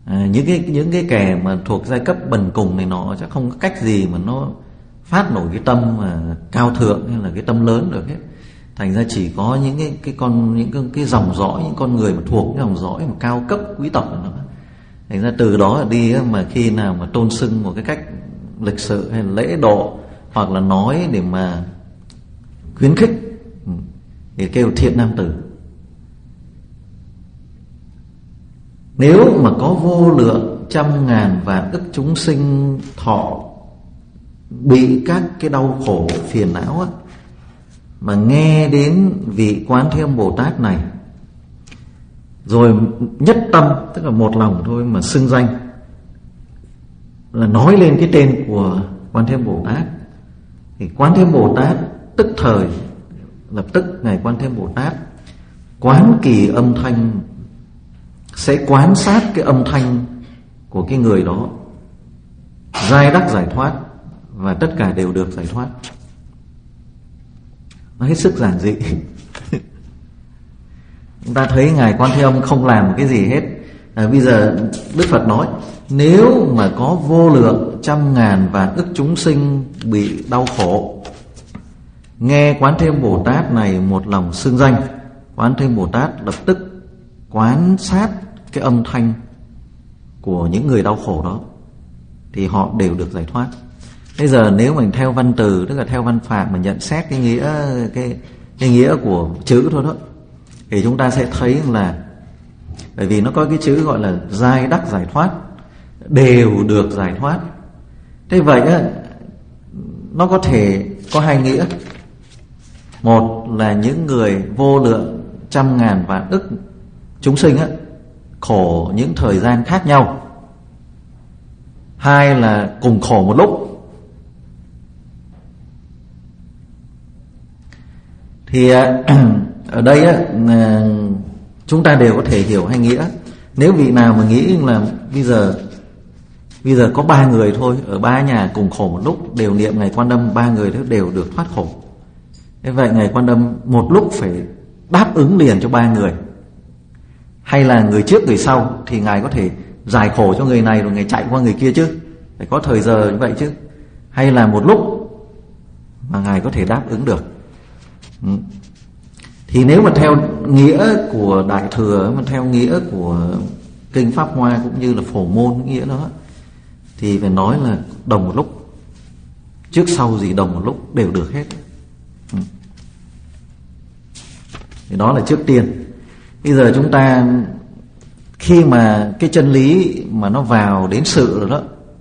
Những cái kẻ mà thuộc giai cấp bần cùng này nọ chắc không có cách gì mà nó phát nổi cái tâm mà cao thượng hay là cái tâm lớn được hết. Thành ra chỉ có những cái dòng dõi, những con người mà thuộc cái dòng dõi mà cao cấp quý tộc nữa. Thành ra từ đó đi mà khi nào mà tôn xưng một cái cách lịch sự hay là lễ độ, hoặc là nói để mà khuyến khích thì kêu thiện nam tử. Nếu mà có vô lượng trăm ngàn vạn ức chúng sinh thọ bị các cái đau khổ phiền não á, mà nghe đến vị Quán Thế Âm Bồ Tát này, rồi nhất tâm, tức là một lòng thôi mà xưng danh, là nói lên cái tên của Quán Thế Âm Bồ Tát, thì Quán Thế Âm Bồ Tát tức thời lập tức ngài Quán Thế Âm Bồ Tát quán kỳ âm thanh, sẽ quan sát cái âm thanh của cái người đó, giai đắc giải thoát, và tất cả đều được giải thoát. Nó hết sức giản dị. Chúng ta thấy ngài Quan Thế Âm không làm cái gì hết. Bây giờ Đức Phật nói, nếu mà có vô lượng trăm ngàn vạn ức chúng sinh bị đau khổ, nghe Quán Thế Âm Bồ Tát này một lòng xưng danh, Quán Thế Âm Bồ Tát lập tức quan sát cái âm thanh của những người đau khổ đó, thì họ đều được giải thoát. Bây giờ nếu mình theo văn từ, tức là theo văn phạm mà nhận xét cái nghĩa của chữ thôi đó, thì chúng ta sẽ thấy là bởi vì nó có cái chữ gọi là giai đắc giải thoát, đều được giải thoát. Thế vậy á, nó có thể có hai nghĩa. Một là những người vô lượng trăm ngàn vạn ức chúng sinh á, khổ những thời gian khác nhau. Hai là cùng khổ một lúc. Thì ở đây á, chúng ta đều có thể hiểu hai nghĩa. Nếu vị nào mà nghĩ là bây giờ có ba người thôi, ở ba nhà cùng khổ một lúc, đều niệm ngài Quan Âm, ba người đó đều được thoát khổ. Thế vậy ngài Quan Âm một lúc phải đáp ứng liền cho ba người, hay là người trước người sau, thì ngài có thể giải khổ cho người này rồi ngài chạy qua người kia chứ, phải có thời giờ như vậy chứ, hay là một lúc mà ngài có thể đáp ứng được. Thì nếu mà theo nghĩa của Đại Thừa, mà theo nghĩa của Kinh Pháp Hoa cũng như là Phổ Môn nghĩa đó, thì phải nói là đồng một lúc, trước sau gì đồng một lúc đều được hết. Thì đó là trước tiên. Bây giờ chúng ta khi mà cái chân lý mà nó vào đến sự rồi đó,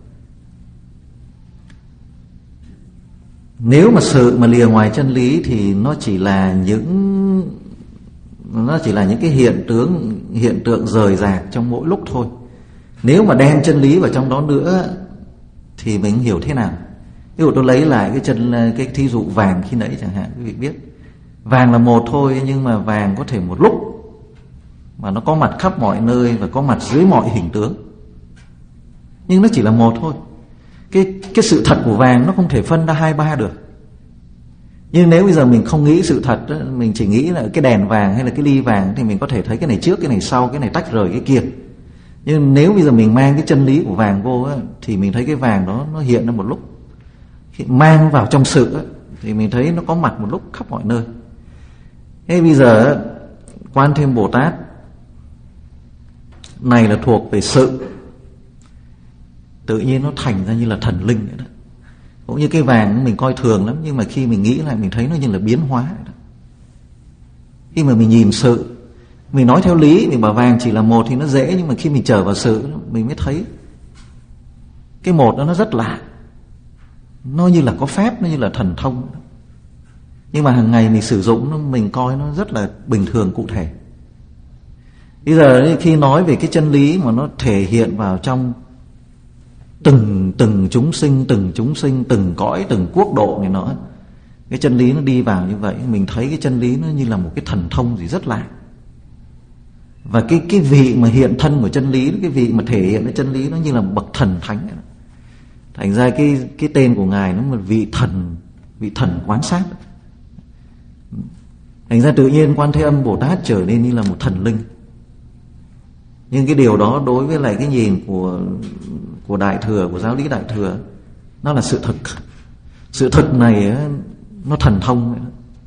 nếu mà sự mà lìa ngoài chân lý thì nó chỉ là những cái hiện tượng rời rạc trong mỗi lúc thôi. Nếu mà đem chân lý vào trong đó nữa thì mình hiểu thế nào. Ví dụ tôi lấy lại cái thí dụ vàng khi nãy chẳng hạn, quý vị biết vàng là một thôi, nhưng mà vàng có thể một lúc mà nó có mặt khắp mọi nơi và có mặt dưới mọi hình tướng, nhưng nó chỉ là một thôi. Cái sự thật của vàng nó không thể phân ra hai ba được. Nhưng nếu bây giờ mình không nghĩ sự thật đó, mình chỉ nghĩ là cái đèn vàng hay là cái ly vàng, thì mình có thể thấy cái này trước, cái này sau, cái này tách rời cái kia. Nhưng nếu bây giờ mình mang cái chân lý của vàng vô á, thì mình thấy cái vàng đó nó hiện ra một lúc. Khi mang vào trong sự á, thì mình thấy nó có mặt một lúc khắp mọi nơi. Thế bây giờ Quan Thế Âm Bồ Tát này là thuộc về sự, tự nhiên nó thành ra như là thần linh vậy đó. Cũng như cái vàng mình coi thường lắm, nhưng mà khi mình nghĩ lại mình thấy nó như là biến hóa vậy đó. Khi mà mình nhìn sự, mình nói theo lý, mình bảo vàng chỉ là một thì nó dễ, nhưng mà khi mình trở vào sự mình mới thấy cái một đó nó rất lạ, nó như là có phép, nó như là thần thông. Nhưng mà hàng ngày mình sử dụng nó, mình coi nó rất là bình thường cụ thể. Bây giờ khi nói về cái chân lý mà nó thể hiện vào trong từng chúng sinh, từng cõi, từng quốc độ này nọ, cái chân lý nó đi vào như vậy, mình thấy cái chân lý nó như là một cái thần thông gì rất lạ. Và cái vị mà hiện thân của chân lý, cái vị mà thể hiện cái chân lý nó như là một bậc thần thánh. Thành ra cái tên của ngài nó là vị thần quan sát. Thành ra tự nhiên Quan Thế Âm Bồ Tát trở nên như là một thần linh. Nhưng cái điều đó đối với lại cái nhìn của Đại Thừa, của giáo lý Đại Thừa, nó là sự thực. Sự thực này nó thần thông,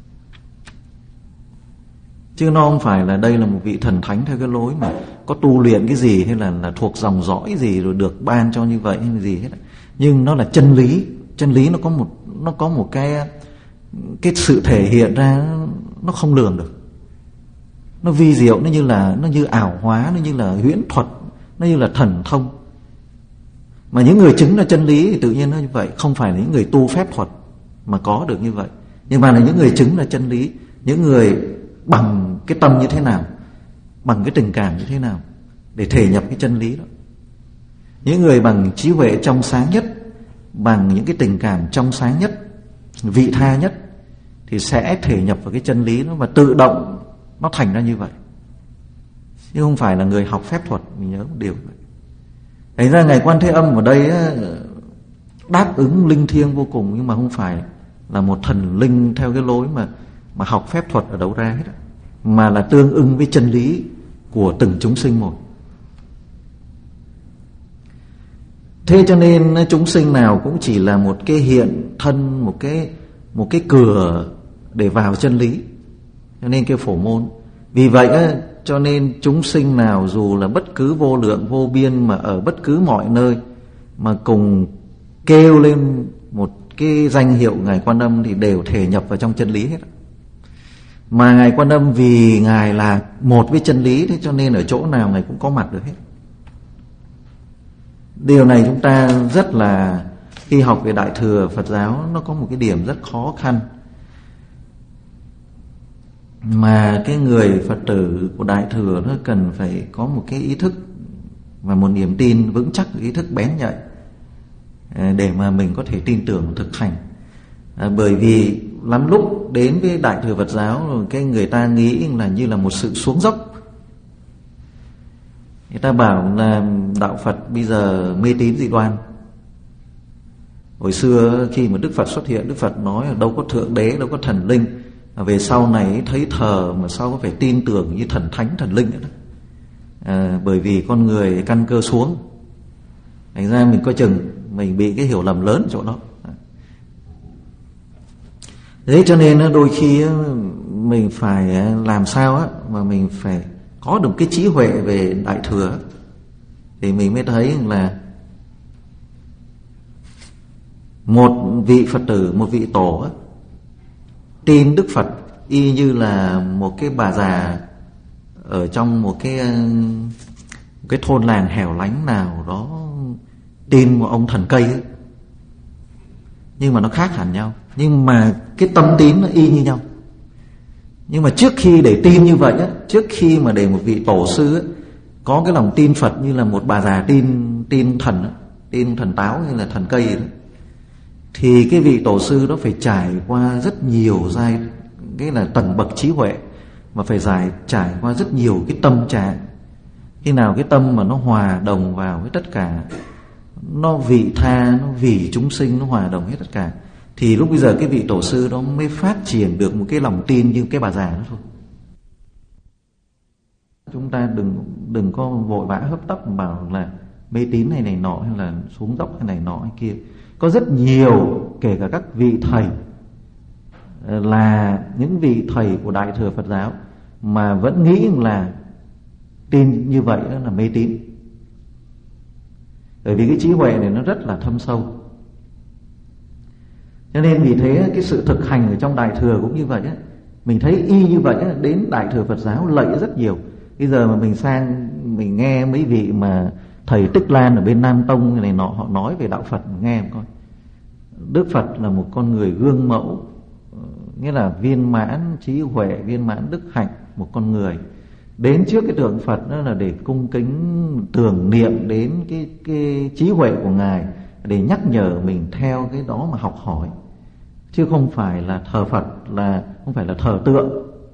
chứ nó không phải là đây là một vị thần thánh theo cái lối mà có tu luyện cái gì hay là thuộc dòng dõi gì rồi được ban cho như vậy hay là gì hết. Nhưng nó là chân lý. Chân lý nó có một cái sự thể hiện ra nó không lường được. Nó vi diệu, nó như ảo hóa, nó như là huyễn thuật, nó như là thần thông. Mà những người chứng là chân lý thì tự nhiên nó như vậy, không phải là những người tu phép thuật mà có được như vậy, nhưng mà là những người chứng là chân lý, những người bằng cái tâm như thế nào, bằng cái tình cảm như thế nào để thể nhập cái chân lý đó. Những người bằng trí huệ trong sáng nhất, bằng những cái tình cảm trong sáng nhất, vị tha nhất, thì sẽ thể nhập vào cái chân lý đó, và tự động nó thành ra như vậy, chứ không phải là người học phép thuật. Mình nhớ một điều vậy. Thành ra Ngài Quan Thế Âm ở đây đáp ứng linh thiêng vô cùng, nhưng mà không phải là một thần linh theo cái lối mà học phép thuật ở đâu ra hết, mà là tương ưng với chân lý của từng chúng sinh một. Thế cho nên chúng sinh nào cũng chỉ là một cái hiện thân, một cái cửa để vào chân lý, cho nên cái phổ môn. Vì vậy cho nên chúng sinh nào dù là bất cứ vô lượng vô biên, mà ở bất cứ mọi nơi mà cùng kêu lên một cái danh hiệu Ngài Quan Âm thì đều thể nhập vào trong chân lý hết. Mà Ngài Quan Âm vì Ngài là một với chân lý, thế cho nên ở chỗ nào Ngài cũng có mặt được hết. Điều này chúng ta rất là, khi học về Đại Thừa Phật giáo, nó có một cái điểm rất khó khăn, mà cái người Phật tử của Đại Thừa nó cần phải có một cái ý thức và một niềm tin vững chắc, ý thức bén nhạy, để mà mình có thể tin tưởng thực hành. Bởi vì lắm lúc đến với Đại Thừa Phật giáo, cái người ta nghĩ là như là một sự xuống dốc. Người ta bảo là đạo Phật bây giờ mê tín dị đoan. Hồi xưa khi mà Đức Phật xuất hiện, Đức Phật nói là đâu có thượng đế, đâu có thần linh, về sau này thấy thờ mà sao có phải tin tưởng như thần thánh thần linh nữa đó. Bởi vì con người căn cơ xuống. Thành ra mình coi chừng mình bị cái hiểu lầm lớn chỗ đó. Thế cho nên đôi khi mình phải làm sao mà mình phải có được cái trí huệ về Đại Thừa, thì mình mới thấy là một vị Phật tử, một vị tổ tin Đức Phật y như là một cái bà già ở trong một cái thôn làng hẻo lánh nào đó tin một ông thần cây ấy. Nhưng mà nó khác hẳn nhau, nhưng mà cái tâm tín nó y như nhau. Nhưng mà trước khi để tin như vậy trước khi mà để một vị tổ sư có cái lòng tin Phật như là một bà già tin thần, tin thần táo như là thần cây ấy, thì cái vị tổ sư đó phải trải qua rất nhiều cái là tầng bậc trí huệ, mà phải trải qua rất nhiều cái tâm trạng. Khi nào cái tâm mà nó hòa đồng vào với tất cả, nó vị tha, nó vì chúng sinh, nó hòa đồng hết tất cả, thì lúc bây giờ cái vị tổ sư đó mới phát triển được một cái lòng tin như cái bà già đó thôi. Chúng ta đừng có vội vã hấp tấp bảo là mê tín này nọ, hay là xuống dốc hay này nọ hay kia. Có rất nhiều, kể cả các vị thầy là những vị thầy của Đại Thừa Phật giáo mà vẫn nghĩ là tin như vậy là mê tín. Bởi vì cái trí huệ này nó rất là thâm sâu. Cho nên vì thế cái sự thực hành ở trong Đại Thừa cũng như vậy mình thấy y như vậy đến Đại Thừa Phật giáo lợi rất nhiều. Bây giờ mà mình sang mình nghe mấy vị mà thầy Tích Lan ở bên Nam Tông này nọ, họ nói về đạo Phật, nghe một coi. Đức Phật là một con người gương mẫu, nghĩa là viên mãn trí huệ, viên mãn đức hạnh một con người. Đến trước cái tượng Phật đó là để cung kính tưởng niệm đến cái trí huệ của Ngài, để nhắc nhở mình theo cái đó mà học hỏi, chứ không phải là thờ Phật, không phải là thờ tượng.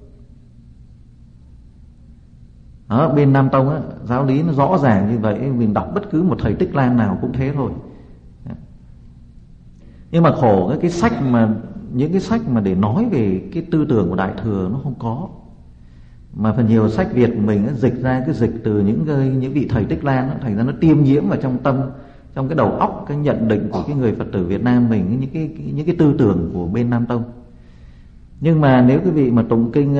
Ở bên Nam Tông giáo lý nó rõ ràng như vậy, mình đọc bất cứ một thầy Tích Lan nào cũng thế thôi. Nhưng mà khổ cái sách mà những cái sách mà để nói về cái tư tưởng của Đại Thừa nó không có. mà phần nhiều sách Việt của mình dịch ra cứ dịch từ những vị thầy Tích Lan đó, thành ra nó tiêm nhiễm vào trong tâm, trong cái đầu óc, cái nhận định của cái người Phật tử Việt Nam mình, những cái tư tưởng của bên Nam Tông. Nhưng mà nếu quý vị mà tụng kinh,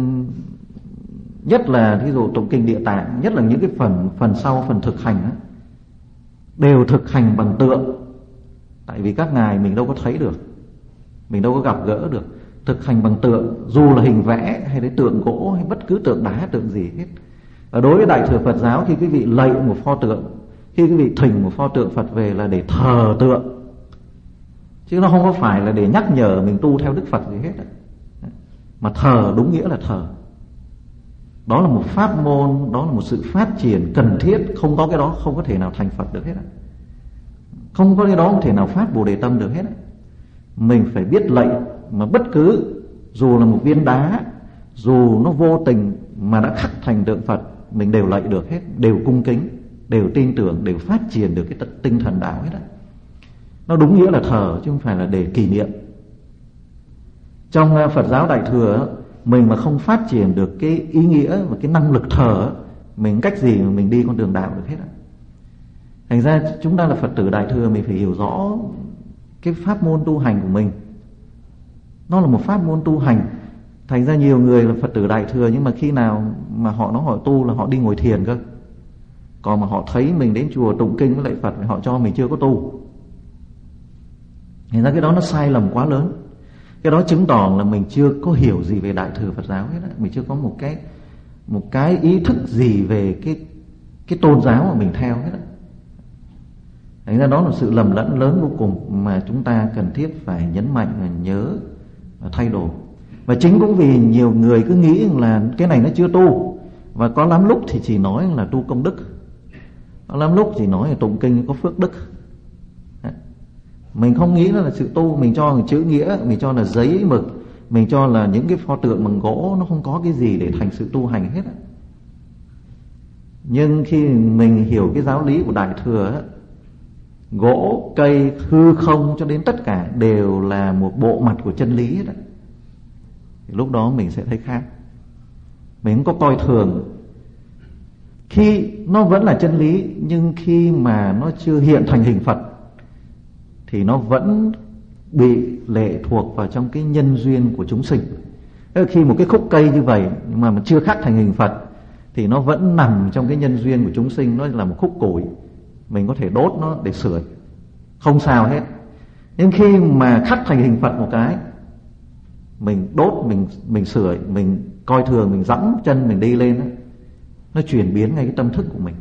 nhất là ví dụ tụng kinh Địa Tạng, nhất là những cái phần sau, phần thực hành đó, đều thực hành bằng tượng. Tại vì các ngài mình đâu có thấy được, mình đâu có gặp gỡ được. Thực hành bằng tượng, dù là hình vẽ hay là tượng gỗ hay bất cứ tượng đá, tượng gì hết. Và đối với Đại thừa Phật giáo, khi quý vị lạy một pho tượng, khi quý vị thỉnh một pho tượng Phật về là để thờ tượng, chứ nó không có phải là để nhắc nhở mình tu theo Đức Phật gì hết. Mà thờ đúng nghĩa là thờ. Đó là một pháp môn, đó là một sự phát triển cần thiết. Không có cái đó không có thể nào thành Phật được hết. Không có cái đó không thể nào phát Bồ Đề Tâm được hết. Mình phải biết lạy, mà bất cứ dù là một viên đá, dù nó vô tình mà đã khắc thành tượng Phật, mình đều lạy được hết, đều cung kính, đều tin tưởng, đều phát triển được cái tinh thần đạo hết. Nó đúng nghĩa là thờ chứ không phải là để kỷ niệm. Trong Phật giáo Đại thừa, mình mà không phát triển được cái ý nghĩa và cái năng lực thờ, mình cách gì mà mình đi con đường đạo được hết. Thành ra chúng ta là Phật tử Đại thừa, mình phải hiểu rõ cái pháp môn tu hành của mình. Nó là một pháp môn tu hành. Thành ra nhiều người là Phật tử Đại thừa, nhưng mà khi nào mà họ nói họ tu là họ đi ngồi thiền cơ. Còn mà họ thấy mình đến chùa tụng kinh với lạy Phật thì họ cho mình chưa có tu. Thành ra cái đó nó sai lầm quá lớn. Cái đó chứng tỏ là mình chưa có hiểu gì về Đại thừa Phật giáo hết. Mình chưa có một cái ý thức gì về cái tôn giáo mà mình theo hết. Thành ra đó là sự lầm lẫn lớn vô cùng mà chúng ta cần thiết phải nhấn mạnh và nhớ và thay đổi. Và chính cũng vì nhiều người cứ nghĩ là cái này nó chưa tu, và có lắm lúc thì chỉ nói là tu công đức, có lắm lúc chỉ nói là tụng kinh có phước đức. Mình không nghĩ nó là sự tu. Mình cho là chữ nghĩa, mình cho là giấy mực, mình cho là những cái pho tượng bằng gỗ, nó không có cái gì để thành sự tu hành hết. Nhưng khi mình hiểu cái giáo lý của Đại thừa, gỗ, cây, hư không cho đến tất cả đều là một bộ mặt của chân lý hết. Thì lúc đó mình sẽ thấy khác. Mình không có coi thường. Khi nó vẫn là chân lý, nhưng khi mà nó chưa hiện thành hình Phật thì nó vẫn bị lệ thuộc vào trong cái nhân duyên của chúng sinh. Khi một cái khúc cây như vậy mà chưa khắc thành hình Phật thì nó vẫn nằm trong cái nhân duyên của chúng sinh. Nó là một khúc củi, mình có thể đốt nó để sưởi, không sao hết. Nhưng khi mà khắc thành hình Phật một cái, mình đốt, mình sưởi, mình coi thường, mình dẫm chân mình đi lên, nó chuyển biến ngay cái tâm thức của mình,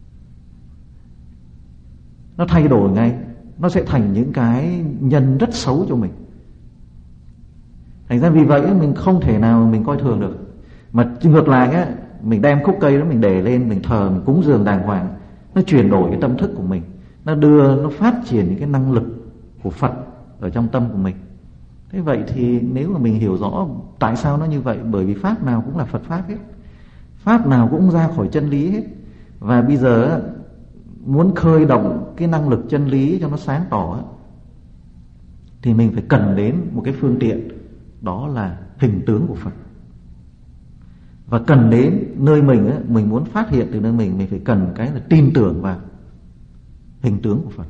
nó thay đổi ngay, nó sẽ thành những cái nhân rất xấu cho mình. Thành ra vì vậy mình không thể nào mình coi thường được. Mà ngược lại á, mình đem khúc cây đó mình để lên, mình thờ, mình cúng dường đàng hoàng, nó chuyển đổi cái tâm thức của mình, nó phát triển những cái năng lực của Phật ở trong tâm của mình. Thế vậy thì nếu mà mình hiểu rõ tại sao nó như vậy, bởi vì pháp nào cũng là Phật pháp hết, pháp nào cũng ra khỏi chân lý hết. Và bây giờ muốn khơi động cái năng lực chân lý cho nó sáng tỏ thì mình phải cần đến một cái phương tiện, đó là hình tướng của Phật. Và cần đến nơi mình muốn phát hiện từ nơi mình phải cần cái là tin tưởng vào hình tướng của Phật.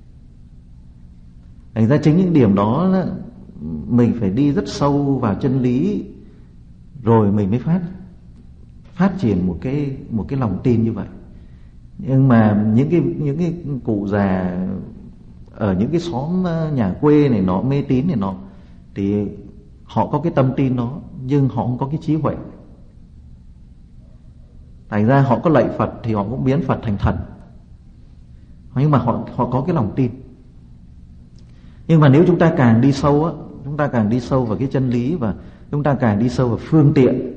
Thành ra chính những điểm đó mình phải đi rất sâu vào chân lý, rồi mình mới phát triển một cái lòng tin như vậy. Nhưng mà những cái cụ già ở những cái xóm nhà quê này nọ, mê tín này nọ, thì họ có cái tâm tin đó, nhưng họ không có cái trí huệ. Thành ra họ có lạy Phật thì họ cũng biến Phật thành thần, nhưng mà họ có cái lòng tin. Nhưng mà nếu chúng ta càng đi sâu á, chúng ta càng đi sâu vào cái chân lý, và chúng ta càng đi sâu vào phương tiện,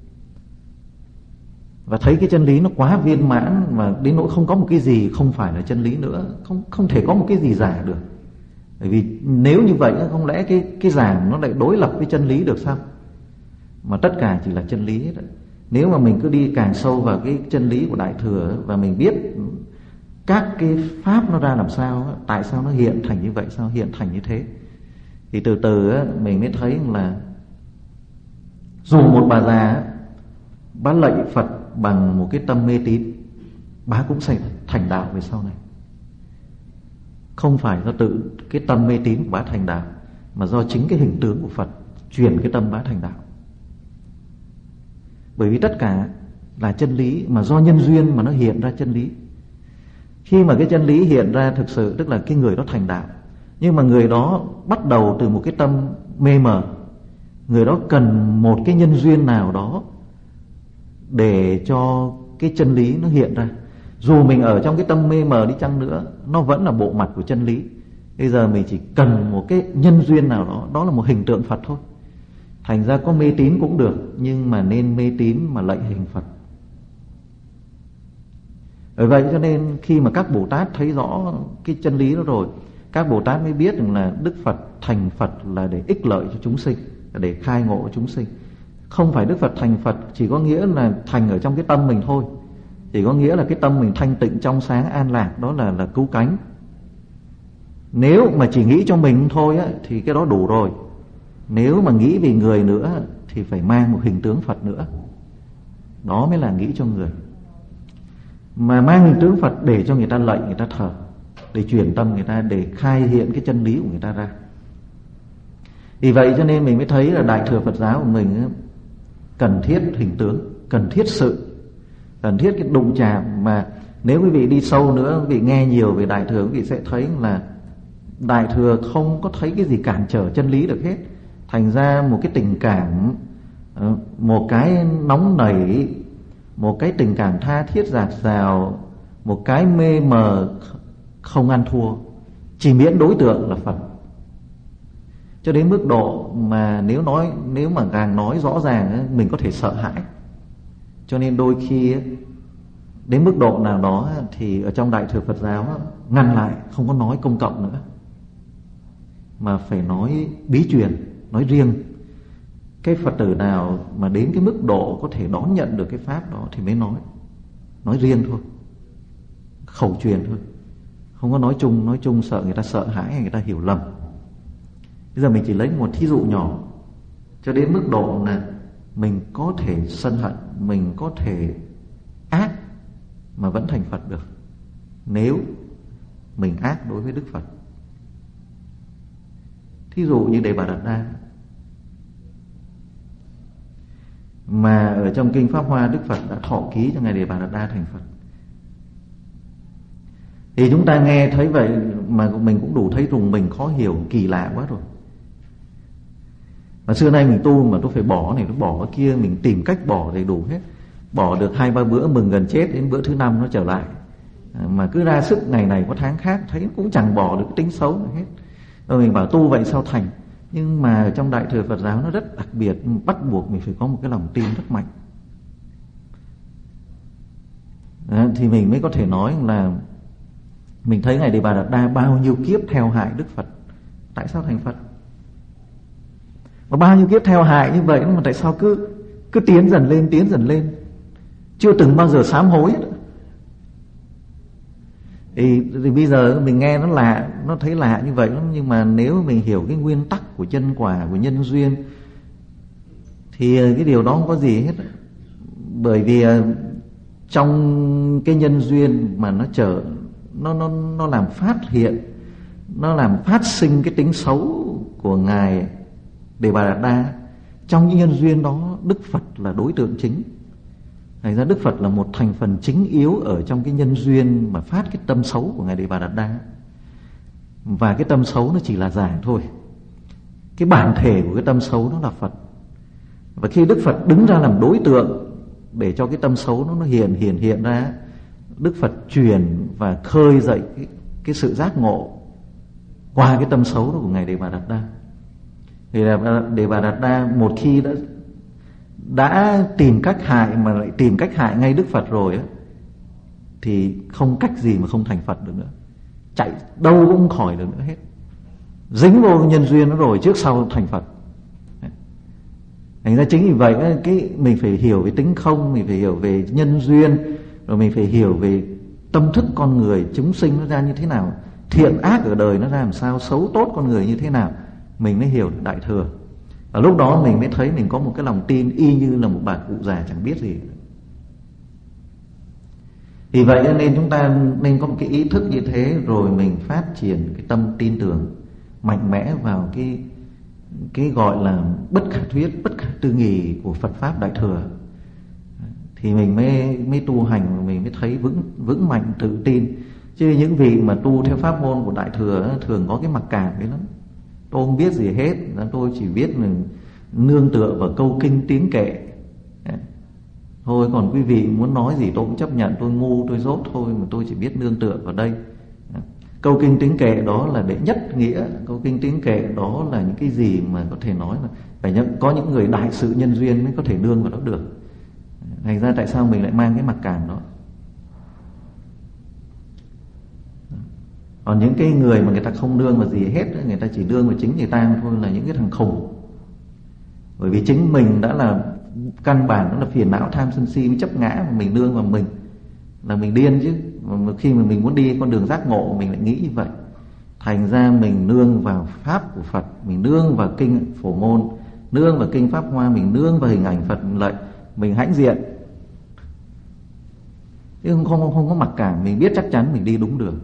và thấy cái chân lý nó quá viên mãn, và đến nỗi không có một cái gì không phải là chân lý nữa, không thể có một cái gì giả được. Bởi vì nếu như vậy, không lẽ cái giả nó lại đối lập với chân lý được sao? Mà tất cả chỉ là chân lý hết. Nếu mà mình cứ đi càng sâu vào cái chân lý của Đại thừa, và mình biết các cái pháp nó ra làm sao, tại sao nó hiện thành như vậy, sao hiện thành như thế, thì từ từ mình mới thấy là dù một bà già bá lạy Phật bằng một cái tâm mê tín, bá cũng sẽ thành đạo về sau này. Không phải do tự cái tâm mê tín của bá thành đạo, mà do chính cái hình tướng của Phật truyền cái tâm bá thành đạo. Bởi vì tất cả là chân lý, mà do nhân duyên mà nó hiện ra chân lý. Khi mà cái chân lý hiện ra thực sự, tức là cái người đó thành đạo. Nhưng mà người đó bắt đầu từ một cái tâm mê mờ. Người đó cần một cái nhân duyên nào đó để cho cái chân lý nó hiện ra. Dù mình ở trong cái tâm mê mờ đi chăng nữa, nó vẫn là bộ mặt của chân lý. Bây giờ mình chỉ cần một cái nhân duyên nào đó, đó là một hình tượng Phật thôi. Thành ra có mê tín cũng được, nhưng mà nên mê tín mà lạy hình Phật. Bởi vậy cho nên khi mà các Bồ Tát thấy rõ cái chân lý đó rồi, các Bồ Tát mới biết rằng là Đức Phật thành Phật là để ích lợi cho chúng sinh, là để khai ngộ cho chúng sinh. Không phải Đức Phật thành Phật chỉ có nghĩa là thành ở trong cái tâm mình thôi. Chỉ có nghĩa là cái tâm mình thanh tịnh trong sáng an lạc, đó là cứu cánh. Nếu mà chỉ nghĩ cho mình thôi á, thì cái đó đủ rồi. Nếu mà nghĩ vì người nữa thì phải mang một hình tướng Phật nữa. Đó mới là nghĩ cho người. Mà mang hình tướng Phật để cho người ta lạy, người ta thờ, để truyền tâm người ta, để khai hiện cái chân lý của người ta ra. Vì vậy cho nên mình mới thấy là Đại thừa Phật giáo của mình cần thiết hình tướng, cần thiết sự, cần thiết cái đụng chạm. Mà nếu quý vị đi sâu nữa, quý vị nghe nhiều về Đại thừa, quý vị sẽ thấy là Đại thừa không có thấy cái gì cản trở chân lý được hết. Thành ra một cái tình cảm, một cái nóng nảy, một cái tình cảm tha thiết dạt dào, một cái mê mờ không ăn thua, chỉ miễn đối tượng là Phật. Cho đến mức độ mà nếu mà càng nói rõ ràng mình có thể sợ hãi. Cho nên đôi khi đến mức độ nào đó thì ở trong Đại thừa Phật giáo ngăn lại, không có nói công cộng nữa, mà phải nói bí truyền, nói riêng. Cái Phật tử nào mà đến cái mức độ có thể đón nhận được cái pháp đó thì mới nói riêng thôi, khẩu truyền thôi, không có nói chung sợ người ta sợ hãi hay người ta hiểu lầm. Bây giờ mình chỉ lấy một thí dụ nhỏ, cho đến mức độ là mình có thể sân hận, mình có thể ác mà vẫn thành Phật được, nếu mình ác đối với Đức Phật. Thí dụ như Đề Bà Đạt Đa, mà ở trong Kinh Pháp Hoa Đức Phật đã thọ ký cho Ngài Đề Bà Đạt Đa thành Phật. Thì chúng ta nghe thấy vậy mà mình cũng đủ thấy rùng mình, khó hiểu, kỳ lạ quá rồi. Mà xưa nay mình tu mà tôi phải bỏ này, tôi bỏ cái kia, mình tìm cách bỏ đầy đủ hết. Bỏ được 2-3 bữa mừng gần chết, đến bữa thứ 5 nó trở lại. Mà cứ ra sức ngày này có tháng khác, thấy cũng chẳng bỏ được tính xấu nào hết. Rồi mình bảo tu vậy sao thành. Nhưng mà ở trong Đại thừa Phật giáo nó rất đặc biệt, bắt buộc mình phải có một cái lòng tin rất mạnh. Thì mình mới có thể nói là mình thấy Ngài Đề Bà Đạt Đa bao nhiêu kiếp theo hại Đức Phật, tại sao thành Phật? Và bao nhiêu kiếp theo hại như vậy mà tại sao cứ tiến dần lên, chưa từng bao giờ sám hối hết. Thì bây giờ mình nghe nó lạ, nó thấy lạ như vậy lắm. Nhưng mà nếu mình hiểu cái nguyên tắc của chân quả, của nhân duyên, thì cái điều đó không có gì hết. Bởi vì trong cái nhân duyên mà nó làm phát hiện, nó làm phát sinh cái tính xấu của Ngài Đề Bà Đạt Đa. Trong những nhân duyên đó, Đức Phật là đối tượng chính. Thành ra Đức Phật là một thành phần chính yếu ở trong cái nhân duyên mà phát cái tâm xấu của Ngài Đề Bà Đạt Đa. Và cái tâm xấu nó chỉ là giả thôi. Cái bản thể của cái tâm xấu nó là Phật. Và khi Đức Phật đứng ra làm đối tượng để cho cái tâm xấu nó hiện ra, Đức Phật truyền và khơi dậy cái sự giác ngộ qua cái tâm xấu đó của Ngài Đề Bà Đạt Đa. Thì Đề Bà Đạt Đa một khi đã tìm cách hại, mà lại tìm cách hại ngay Đức Phật rồi á, thì không cách gì mà không thành Phật được nữa, chạy đâu cũng khỏi được nữa hết. Dính vô nhân duyên nó rồi, trước sau thành Phật. Thành ra chính vì vậy mình phải hiểu về tính không, mình phải hiểu về nhân duyên, rồi mình phải hiểu về tâm thức con người, chúng sinh nó ra như thế nào, thiện ác ở đời nó ra làm sao, xấu tốt con người như thế nào, mình mới hiểu được Đại thừa. Và lúc đó mình mới thấy mình có một cái lòng tin y như là một bà cụ già chẳng biết gì. Vì vậy nên chúng ta nên có một cái ý thức như thế, rồi mình phát triển cái tâm tin tưởng mạnh mẽ vào cái gọi là bất khả thuyết, bất khả tư nghị của Phật Pháp Đại Thừa. Thì mình mới tu hành, mình mới thấy vững mạnh, tự tin. Chứ những vị mà tu theo pháp môn của Đại Thừa thường có cái mặc cảm đấy lắm. Tôi không biết gì hết, tôi chỉ biết mình nương tựa vào câu kinh tiếng kệ thôi, còn quý vị muốn nói gì tôi cũng chấp nhận, tôi ngu tôi dốt thôi, mà tôi chỉ biết nương tựa vào đây. Câu kinh tiếng kệ đó là đệ nhất nghĩa. Câu kinh tiếng kệ đó là những cái gì mà có thể nói là phải có những người đại sự nhân duyên mới có thể nương vào đó được. Thành ra tại sao mình lại mang cái mặc cảm đó? Còn những cái người mà người ta không nương vào gì hết, người ta chỉ nương vào chính người ta thôi, là những cái thằng khùng. Bởi vì chính mình đã là căn bản, đó là phiền não tham sân si mới chấp ngã, mà mình nương vào mình là mình điên chứ. Mà khi mà mình muốn đi con đường giác ngộ mình lại nghĩ như vậy. Thành ra mình nương vào pháp của Phật, mình nương vào kinh Phổ Môn, nương vào kinh Pháp Hoa, mình nương vào hình ảnh Phật lạy, mình hãnh diện, chứ không có mặc cảm. Mình biết chắc chắn mình đi đúng đường.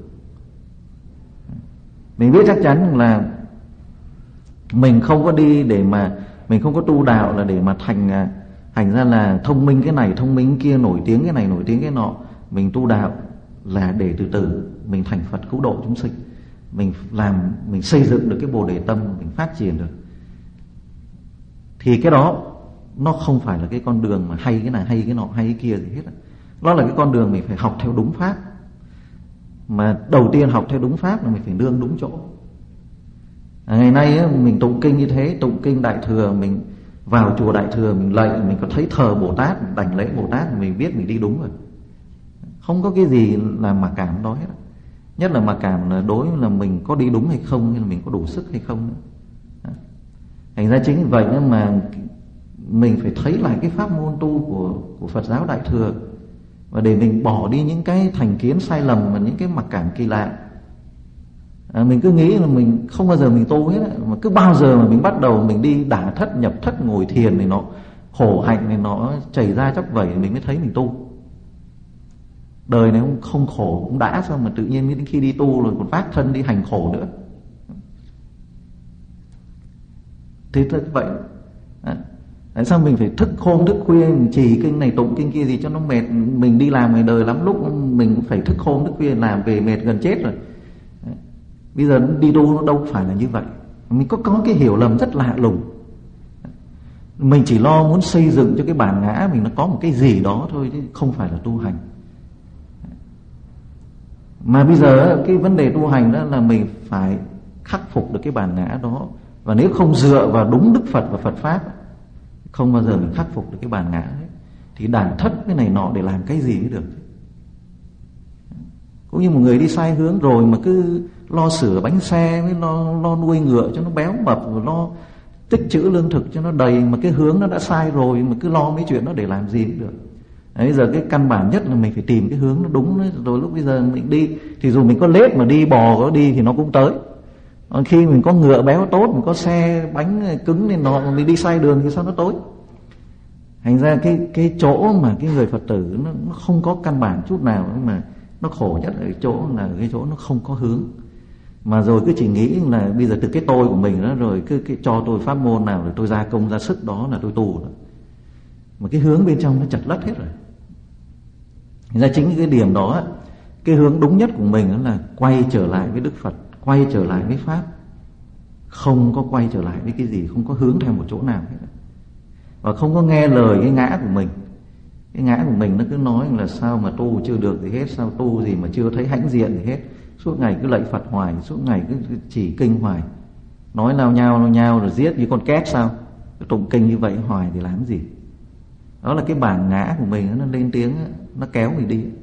Mình biết chắc chắn là mình không có đi để mà mình không có tu đạo là để mà thành ra là thông minh cái này thông minh kia, nổi tiếng cái này nổi tiếng cái nọ. Mình tu đạo là để từ từ mình thành Phật cứu độ chúng sinh. Mình xây dựng được cái Bồ Đề tâm, mình phát triển được. Thì cái đó nó không phải là cái con đường mà hay cái này hay cái nọ hay cái kia gì hết. Nó là cái con đường mình phải học theo đúng pháp. Mà đầu tiên học theo đúng pháp là mình phải nương đúng chỗ. Ngày nay mình tụng kinh như thế, tụng kinh Đại Thừa, mình vào chùa Đại Thừa mình lạy, mình có thấy thờ Bồ Tát, mình đảnh lễ Bồ Tát, mình biết mình đi đúng rồi. Không có cái gì là mặc cảm đó hết. Nhất là mặc cảm là đối là mình có đi đúng hay không, hay là mình có đủ sức hay không nữa. Thành ra chính vì vậy nên mà mình phải thấy lại cái pháp môn tu của Phật giáo Đại Thừa, và để mình bỏ đi những cái thành kiến sai lầm và những cái mặc cảm kỳ lạ. Mình cứ nghĩ là mình không bao giờ mình tu hết, mà cứ bao giờ mà mình bắt đầu mình đi đả thất nhập thất ngồi thiền thì nó khổ hạnh này nó chảy ra chóc vẩy, mình mới thấy mình tu. Đời này không khổ cũng đã, sao mà tự nhiên đến khi đi tu rồi còn vác thân đi hành khổ nữa. Thế thật vậy. Tại sao mình phải thức hôm thức khuya, mình trì kinh này tụng kinh kia gì cho nó mệt? Mình đi làm ngày đời lắm lúc mình cũng phải thức hôm thức khuya làm, về mệt gần chết rồi. Bây giờ đi tu nó đâu phải là như vậy. Mình có cái hiểu lầm rất lạ lùng. Mình chỉ lo muốn xây dựng cho cái bản ngã mình nó có một cái gì đó thôi, chứ không phải là tu hành. Mà bây giờ cái vấn đề tu hành đó là mình phải khắc phục được cái bản ngã đó. Và nếu không dựa vào đúng Đức Phật và Phật Pháp, không bao giờ mình khắc phục được cái bản ngã ấy. Thì đản thất cái này nọ để làm cái gì mới được. Cũng như một người đi sai hướng rồi mà cứ lo sửa bánh xe, với lo nuôi ngựa cho nó béo mập, rồi lo tích trữ lương thực cho nó đầy, mà cái hướng nó đã sai rồi mà cứ lo mấy chuyện đó để làm gì cũng được. Bây giờ cái căn bản nhất là mình phải tìm cái hướng nó đúng đấy, rồi lúc bây giờ mình đi thì dù mình có lết mà đi, bò có đi thì nó cũng tới. Còn khi mình có ngựa béo tốt, mình có xe bánh cứng nên mà mình đi sai đường thì sao nó tối. Thành ra cái chỗ mà cái người Phật tử nó không có căn bản chút nào, mà nó khổ nhất ở chỗ là cái chỗ nó không có hướng. Mà rồi cứ chỉ nghĩ là bây giờ từ cái tôi của mình đó, rồi cứ cho tôi pháp môn nào rồi tôi ra công ra sức đó là tôi tu rồi. Mà cái hướng bên trong nó chật lất hết rồi. Thành ra chính cái điểm đó, cái hướng đúng nhất của mình đó là quay trở lại với Đức Phật, quay trở lại với Pháp. Không có quay trở lại với cái gì, không có hướng theo một chỗ nào hết. Và không có nghe lời cái ngã của mình. Cái ngã của mình nó cứ nói là sao mà tu chưa được gì hết, sao tu gì mà chưa thấy hãnh diện gì hết. Suốt ngày cứ lạy Phật hoài, suốt ngày cứ chỉ kinh hoài. Nói lao nhau rồi giết như con két sao. Tụng kinh như vậy hoài thì làm gì. Đó là cái bản ngã của mình nó lên tiếng, nó kéo mình đi.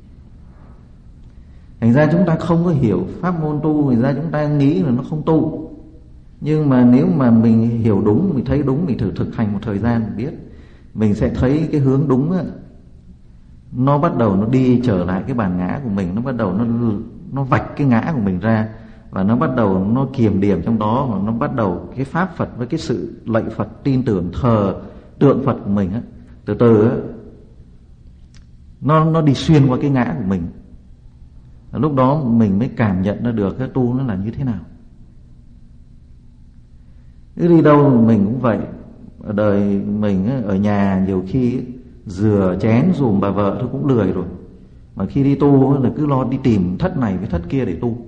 Thành ra chúng ta không có hiểu pháp môn tu, thành ra chúng ta nghĩ là nó không tu. Nhưng mà nếu mà mình hiểu đúng, mình thấy đúng, mình thử thực hành một thời gian mình biết, mình sẽ thấy cái hướng đúng á, nó bắt đầu nó đi trở lại cái bản ngã của mình, nó bắt đầu nó vạch cái ngã của mình ra, và nó bắt đầu nó kiềm điểm trong đó, và nó bắt đầu cái pháp Phật với cái sự lạy Phật, tin tưởng thờ tượng Phật của mình á, từ từ á, nó đi xuyên qua cái ngã của mình. Lúc đó mình mới cảm nhận ra được cái tu nó là như thế nào. Cứ đi đâu mình cũng vậy. Ở đời mình á, ở nhà nhiều khi rửa chén dùm bà vợ thôi cũng lười rồi, mà khi đi tu á, là cứ lo đi tìm thất này với thất kia để tu.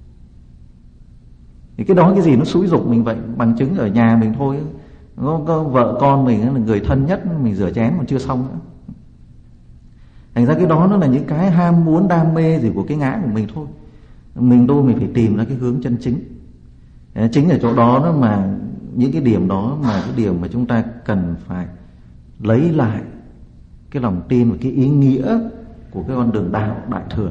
Thì cái đó cái gì nó xúi giục mình vậy. Bằng chứng ở nhà mình thôi, có vợ con mình là người thân nhất, mình rửa chén còn chưa xong nữa. Thành ra cái đó nó là những cái ham muốn đam mê gì của cái ngã của mình thôi. Mình tu mình phải tìm ra cái hướng chân chính. Chính ở chỗ đó mà những cái điểm đó mà cái điểm mà chúng ta cần phải lấy lại cái lòng tin và cái ý nghĩa của cái con đường đạo đại thừa.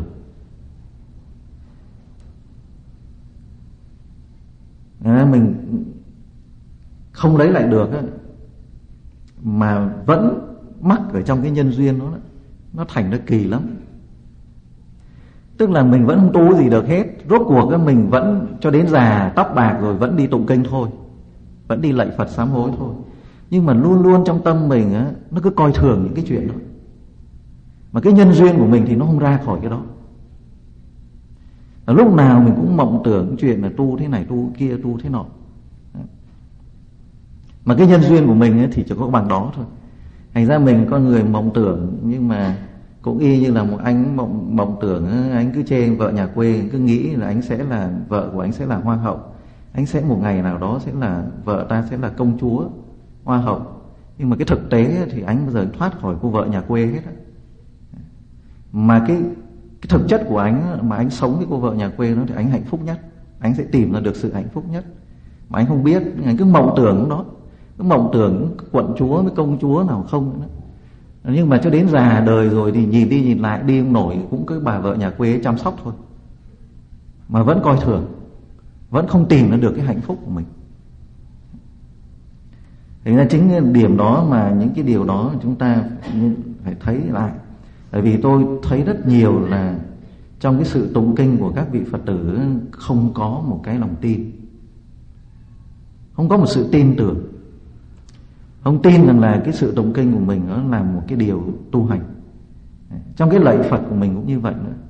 Mình không lấy lại được á, mà vẫn mắc ở trong cái nhân duyên đó, nó thành ra kỳ lắm. Tức là mình vẫn không tu gì được hết. Rốt cuộc á, mình vẫn cho đến già tóc bạc rồi vẫn đi tụng kinh thôi, vẫn đi lạy Phật sám hối thôi. Nhưng mà luôn luôn trong tâm mình á, nó cứ coi thường những cái chuyện đó. Mà cái nhân duyên của mình thì nó không ra khỏi cái đó. Lúc nào mình cũng mộng tưởng cái chuyện là tu thế này, tu kia, tu thế nọ. Mà cái nhân duyên của mình ấy thì chỉ có bằng đó thôi. Thành ra mình con người mộng tưởng, nhưng mà cũng y như là một anh mộng tưởng, anh cứ chê vợ nhà quê, cứ nghĩ là anh sẽ là vợ của anh sẽ là hoa hậu, anh sẽ một ngày nào đó sẽ là vợ ta sẽ là công chúa hoa hậu. Nhưng mà cái thực tế thì anh bao giờ thoát khỏi cô vợ nhà quê hết á. Mà cái thực chất của anh mà anh sống với cô vợ nhà quê đó thì anh hạnh phúc nhất, anh sẽ tìm ra được sự hạnh phúc nhất. Mà anh không biết, anh cứ mộng tưởng đó, cứ mộng tưởng quận chúa với công chúa nào không nữa. Nhưng mà cho đến già đời rồi thì nhìn đi nhìn lại đi không nổi, cũng cứ bà vợ nhà quê chăm sóc thôi, mà vẫn coi thường, vẫn không tìm ra được cái hạnh phúc của mình. Thế ra chính cái điểm đó mà những cái điều đó chúng ta phải thấy lại. Bởi vì tôi thấy rất nhiều là trong cái sự tụng kinh của các vị Phật tử không có một cái lòng tin, không có một sự tin tưởng, không tin rằng là cái sự tụng kinh của mình nó là một cái điều tu hành. Trong cái lạy Phật của mình cũng như vậy nữa.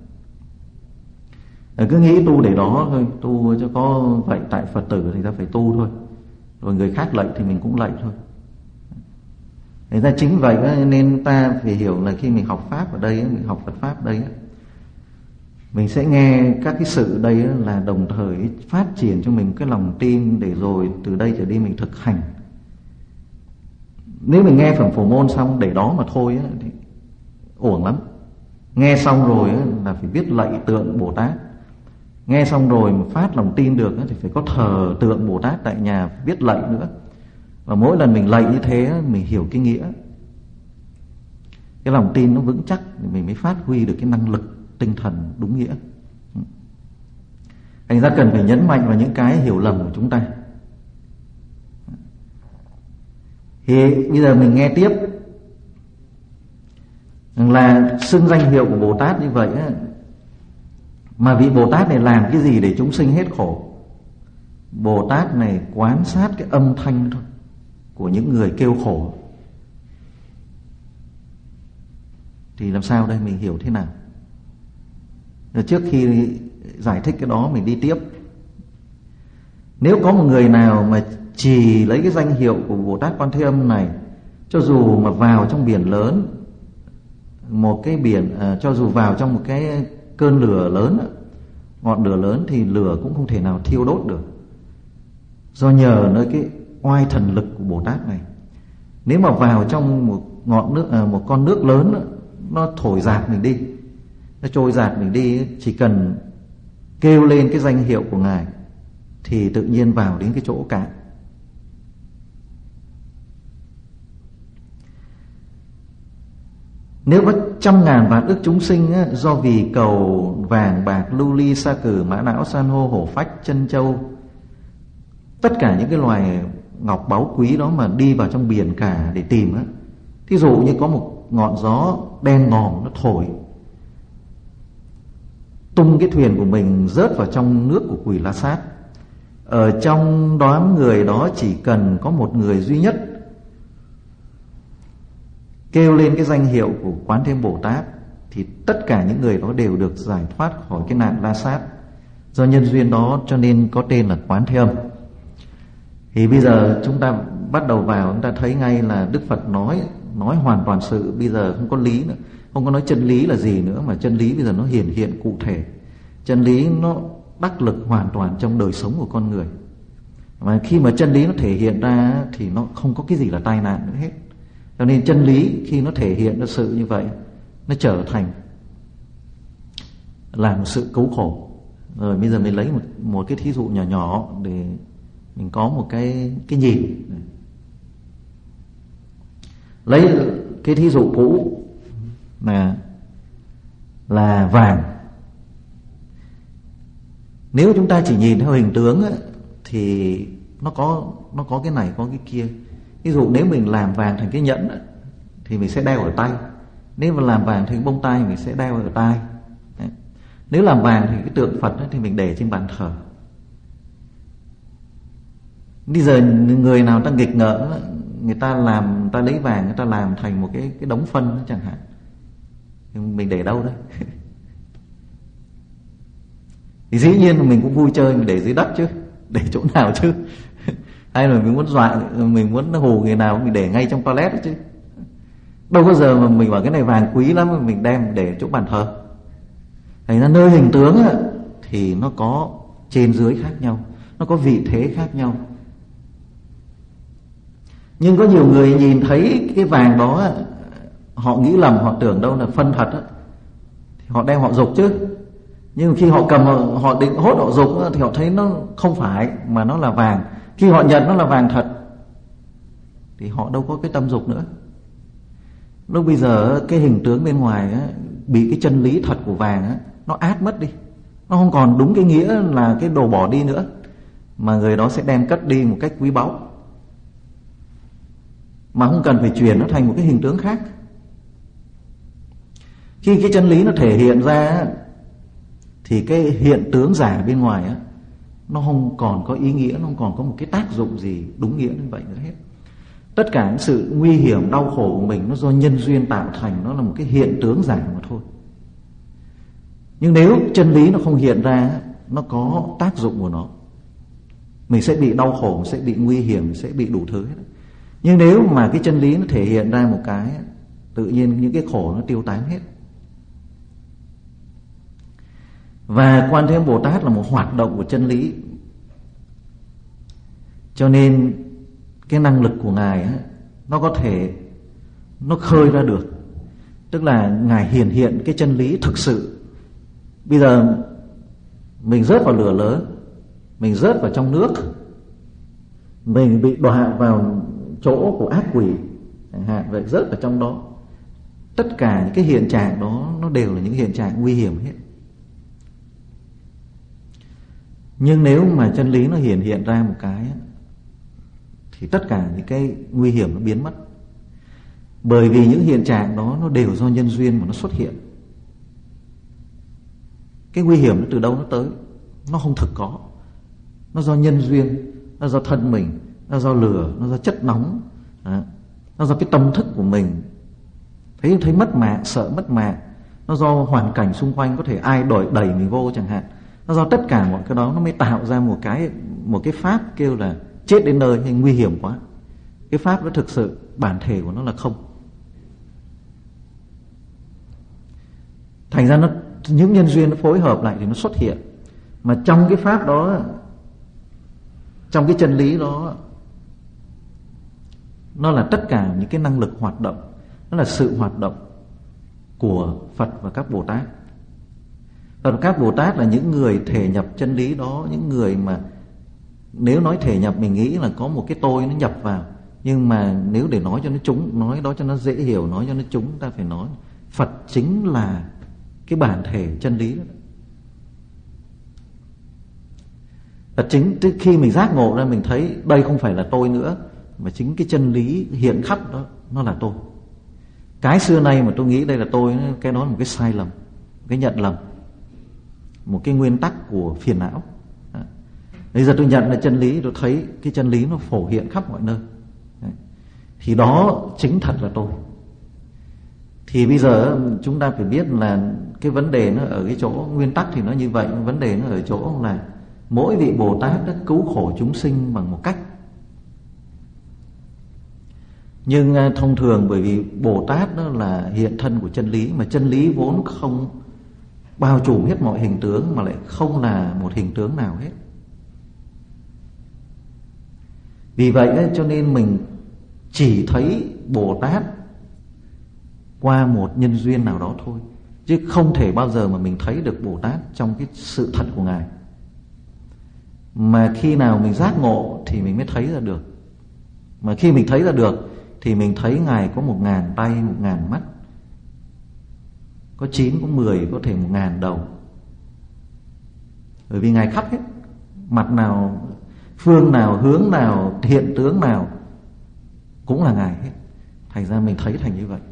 Cứ nghĩ tu để đó thôi, tu cho có vậy, tại Phật tử thì ta phải tu thôi, rồi người khác lạy thì mình cũng lạy thôi. Thế ra chính vậy nên ta phải hiểu là khi mình học Pháp ở đây, mình học Phật Pháp ở đây, mình sẽ nghe các cái sự đây là đồng thời phát triển cho mình cái lòng tin, để rồi từ đây trở đi mình thực hành. Nếu mình nghe phẩm Phổ Môn xong để đó mà thôi thì uổng lắm. Nghe xong rồi là phải biết lạy tượng Bồ Tát. Nghe xong rồi mà phát lòng tin được thì phải có thờ tượng Bồ Tát tại nhà, biết lạy nữa. Và mỗi lần mình lạy như thế mình hiểu cái nghĩa, cái lòng tin nó vững chắc thì mình mới phát huy được cái năng lực tinh thần đúng nghĩa. Thành ra cần phải nhấn mạnh vào những cái hiểu lầm của chúng ta. Thì bây giờ mình nghe tiếp là xưng danh hiệu của Bồ Tát như vậy á, mà vị Bồ Tát này làm cái gì để chúng sinh hết khổ? Bồ Tát này quan sát cái âm thanh thôi của những người kêu khổ. Thì làm sao đây, mình hiểu thế nào? Rồi trước khi giải thích cái đó mình đi tiếp. Nếu có một người nào mà chỉ lấy cái danh hiệu của Bồ Tát Quan Thế Âm này, cho dù mà vào trong biển lớn, một cái biển, cho dù vào trong một cái cơn lửa lớn, ngọn lửa lớn, thì lửa cũng không thể nào thiêu đốt được, do nhờ nơi cái oai thần lực của Bồ Tát này. Nếu mà vào trong một ngọn nước, một con nước lớn, nó thổi dạt mình đi, nó trôi dạt mình đi, chỉ cần kêu lên cái danh hiệu của Ngài thì tự nhiên vào đến cái chỗ cạn. Nếu có trăm ngàn vạn ức chúng sinh á, do vì cầu vàng bạc lưu ly sa cử mã não san hô hổ phách chân châu, tất cả những cái loài ngọc báu quý đó mà đi vào trong biển cả để tìm á, thí dụ như có một ngọn gió đen ngòm nó thổi, tung cái thuyền của mình rớt vào trong nước của Quỷ La Sát. Ở trong đám người đó chỉ cần có một người duy nhất kêu lên cái danh hiệu của Quán Thế Âm Bồ Tát thì tất cả những người đó đều được giải thoát khỏi cái nạn La Sát. Do nhân duyên đó cho nên có tên là Quán Thế Âm. Thì bây giờ chúng ta bắt đầu vào, chúng ta thấy ngay là Đức Phật nói hoàn toàn sự. Bây giờ không có lý nữa, không có nói chân lý là gì nữa, mà chân lý bây giờ nó hiện cụ thể. Chân lý nó đắc lực hoàn toàn trong đời sống của con người. Và khi mà chân lý nó thể hiện ra thì nó không có cái gì là tai nạn nữa hết. Cho nên chân lý khi nó thể hiện ra sự như vậy, nó trở thành là một sự cứu khổ. Rồi bây giờ mình lấy một cái thí dụ nhỏ nhỏ để mình có một cái nhìn. Lấy cái thí dụ cũ là vàng. Nếu chúng ta chỉ nhìn theo hình tướng ấy, thì nó có cái này có cái kia. Ví dụ nếu mình làm vàng thành cái nhẫn ấy, thì mình sẽ đeo ở tay. Nếu mà làm vàng thành bông tai mình sẽ đeo ở tai. Đấy. Nếu làm vàng thì cái tượng Phật ấy, thì mình để trên bàn thờ. Bây giờ người nào ta nghịch ngợm, người ta lấy vàng, người ta làm thành một cái đống phân chẳng hạn, mình để đâu đấy? Thì dĩ nhiên mình cũng vui chơi, mình để dưới đất chứ, để chỗ nào chứ? Hay là mình muốn dọa, mình muốn hù người nào mình để ngay trong toilet chứ. Đâu có giờ mà mình bảo cái này vàng quý lắm mà mình đem để chỗ bàn thờ. Thành ra nơi hình tướng á, thì nó có trên dưới khác nhau, nó có vị thế khác nhau. Nhưng có nhiều người nhìn thấy cái vàng đó, họ nghĩ lầm, họ tưởng đâu là phân thật, thì họ đem họ dục chứ. Nhưng khi họ cầm, họ định hốt họ dục thì họ thấy nó không phải, mà nó là vàng. Khi họ nhận nó là vàng thật thì họ đâu có cái tâm dục nữa. Lúc bây giờ cái hình tướng bên ngoài bị cái chân lý thật của vàng nó át mất đi, nó không còn đúng cái nghĩa là cái đồ bỏ đi nữa, mà người đó sẽ đem cất đi một cách quý báu, mà không cần phải chuyển nó thành một cái hình tướng khác. Khi cái chân lý nó thể hiện ra thì cái hiện tướng giả bên ngoài nó không còn có ý nghĩa, nó không còn có một cái tác dụng gì đúng nghĩa như vậy nữa hết. Tất cả những sự nguy hiểm, đau khổ của mình nó do nhân duyên tạo thành, nó là một cái hiện tướng giả mà thôi. Nhưng nếu chân lý nó không hiện ra, nó có tác dụng của nó, mình sẽ bị đau khổ, mình sẽ bị nguy hiểm, mình sẽ bị đủ thứ hết. Nhưng nếu mà cái chân lý nó thể hiện ra một cái, tự nhiên những cái khổ nó tiêu tán hết. Và Quan Thế Âm Bồ Tát là một hoạt động của chân lý, cho nên cái năng lực của Ngài nó có thể nó khơi ra được. Tức là Ngài hiện cái chân lý thực sự. Bây giờ mình rớt vào lửa lớn, mình rớt vào trong nước, mình bị đọa vào chỗ của ác quỷ chẳng hạn, vậy rớt vào trong đó. Tất cả những cái hiện trạng đó nó đều là những hiện trạng nguy hiểm hết. Nhưng nếu mà chân lý nó hiện ra một cái thì tất cả những cái nguy hiểm nó biến mất. Bởi vì những hiện trạng đó nó đều do nhân duyên mà nó xuất hiện. Cái nguy hiểm nó từ đâu nó tới? Nó không thực có. Nó do nhân duyên, nó do thân mình, nó do lửa, nó do chất nóng, nó do cái tâm thức của mình. Thấy mất mạng, sợ mất mạng. Nó do hoàn cảnh xung quanh, có thể ai đẩy mình vô chẳng hạn. Nó do tất cả mọi cái đó nó mới tạo ra một cái pháp kêu là chết đến nơi hay nguy hiểm quá. Cái pháp đó thực sự bản thể của nó là không. Thành ra những nhân duyên nó phối hợp lại thì nó xuất hiện. Mà trong cái pháp đó, trong cái chân lý đó, nó là tất cả những cái năng lực hoạt động, nó là sự hoạt động của Phật và các Bồ Tát. Phật và các Bồ Tát là những người thể nhập chân lý đó, những người mà nếu nói thể nhập mình nghĩ là có một cái tôi nó nhập vào. Nhưng mà nếu để nói cho nó trúng, nói đó cho nó dễ hiểu, nói cho nó trúng, ta phải nói Phật chính là cái bản thể chân lý đó. Phật chính khi mình giác ngộ ra mình thấy đây không phải là tôi nữa, mà chính cái chân lý hiện khắp đó nó là tôi. Cái xưa nay mà tôi nghĩ đây là tôi, cái đó là một cái sai lầm, cái nhận lầm. một cái nguyên tắc của phiền não. Bây giờ tôi nhận là chân lý, tôi thấy cái chân lý nó phổ hiện khắp mọi nơi. Thì đó chính thật là tôi. Thì bây giờ chúng ta phải biết là cái vấn đề nó ở cái chỗ nguyên tắc thì nó như vậy, vấn đề nó ở chỗ là mỗi vị Bồ Tát đã cứu khổ chúng sinh bằng một cách. Nhưng thông thường bởi vì Bồ Tát đó là hiện thân của chân lý, mà chân lý vốn không bao trùm hết mọi hình tướng, mà lại không là một hình tướng nào hết. Vì vậy cho nên mình chỉ thấy Bồ Tát qua một nhân duyên nào đó thôi, chứ không thể bao giờ mà mình thấy được Bồ Tát trong cái sự thật của Ngài. Mà khi nào mình giác ngộ thì mình mới thấy ra được. Mà khi mình thấy ra được thì mình thấy Ngài có 1000 tay, 1000 mắt, có 9, có 10, có thể 1000 đầu. Bởi vì Ngài khắp hết, mặt nào, phương nào, hướng nào, hiện tướng nào cũng là Ngài hết. Thành ra mình thấy thành như vậy.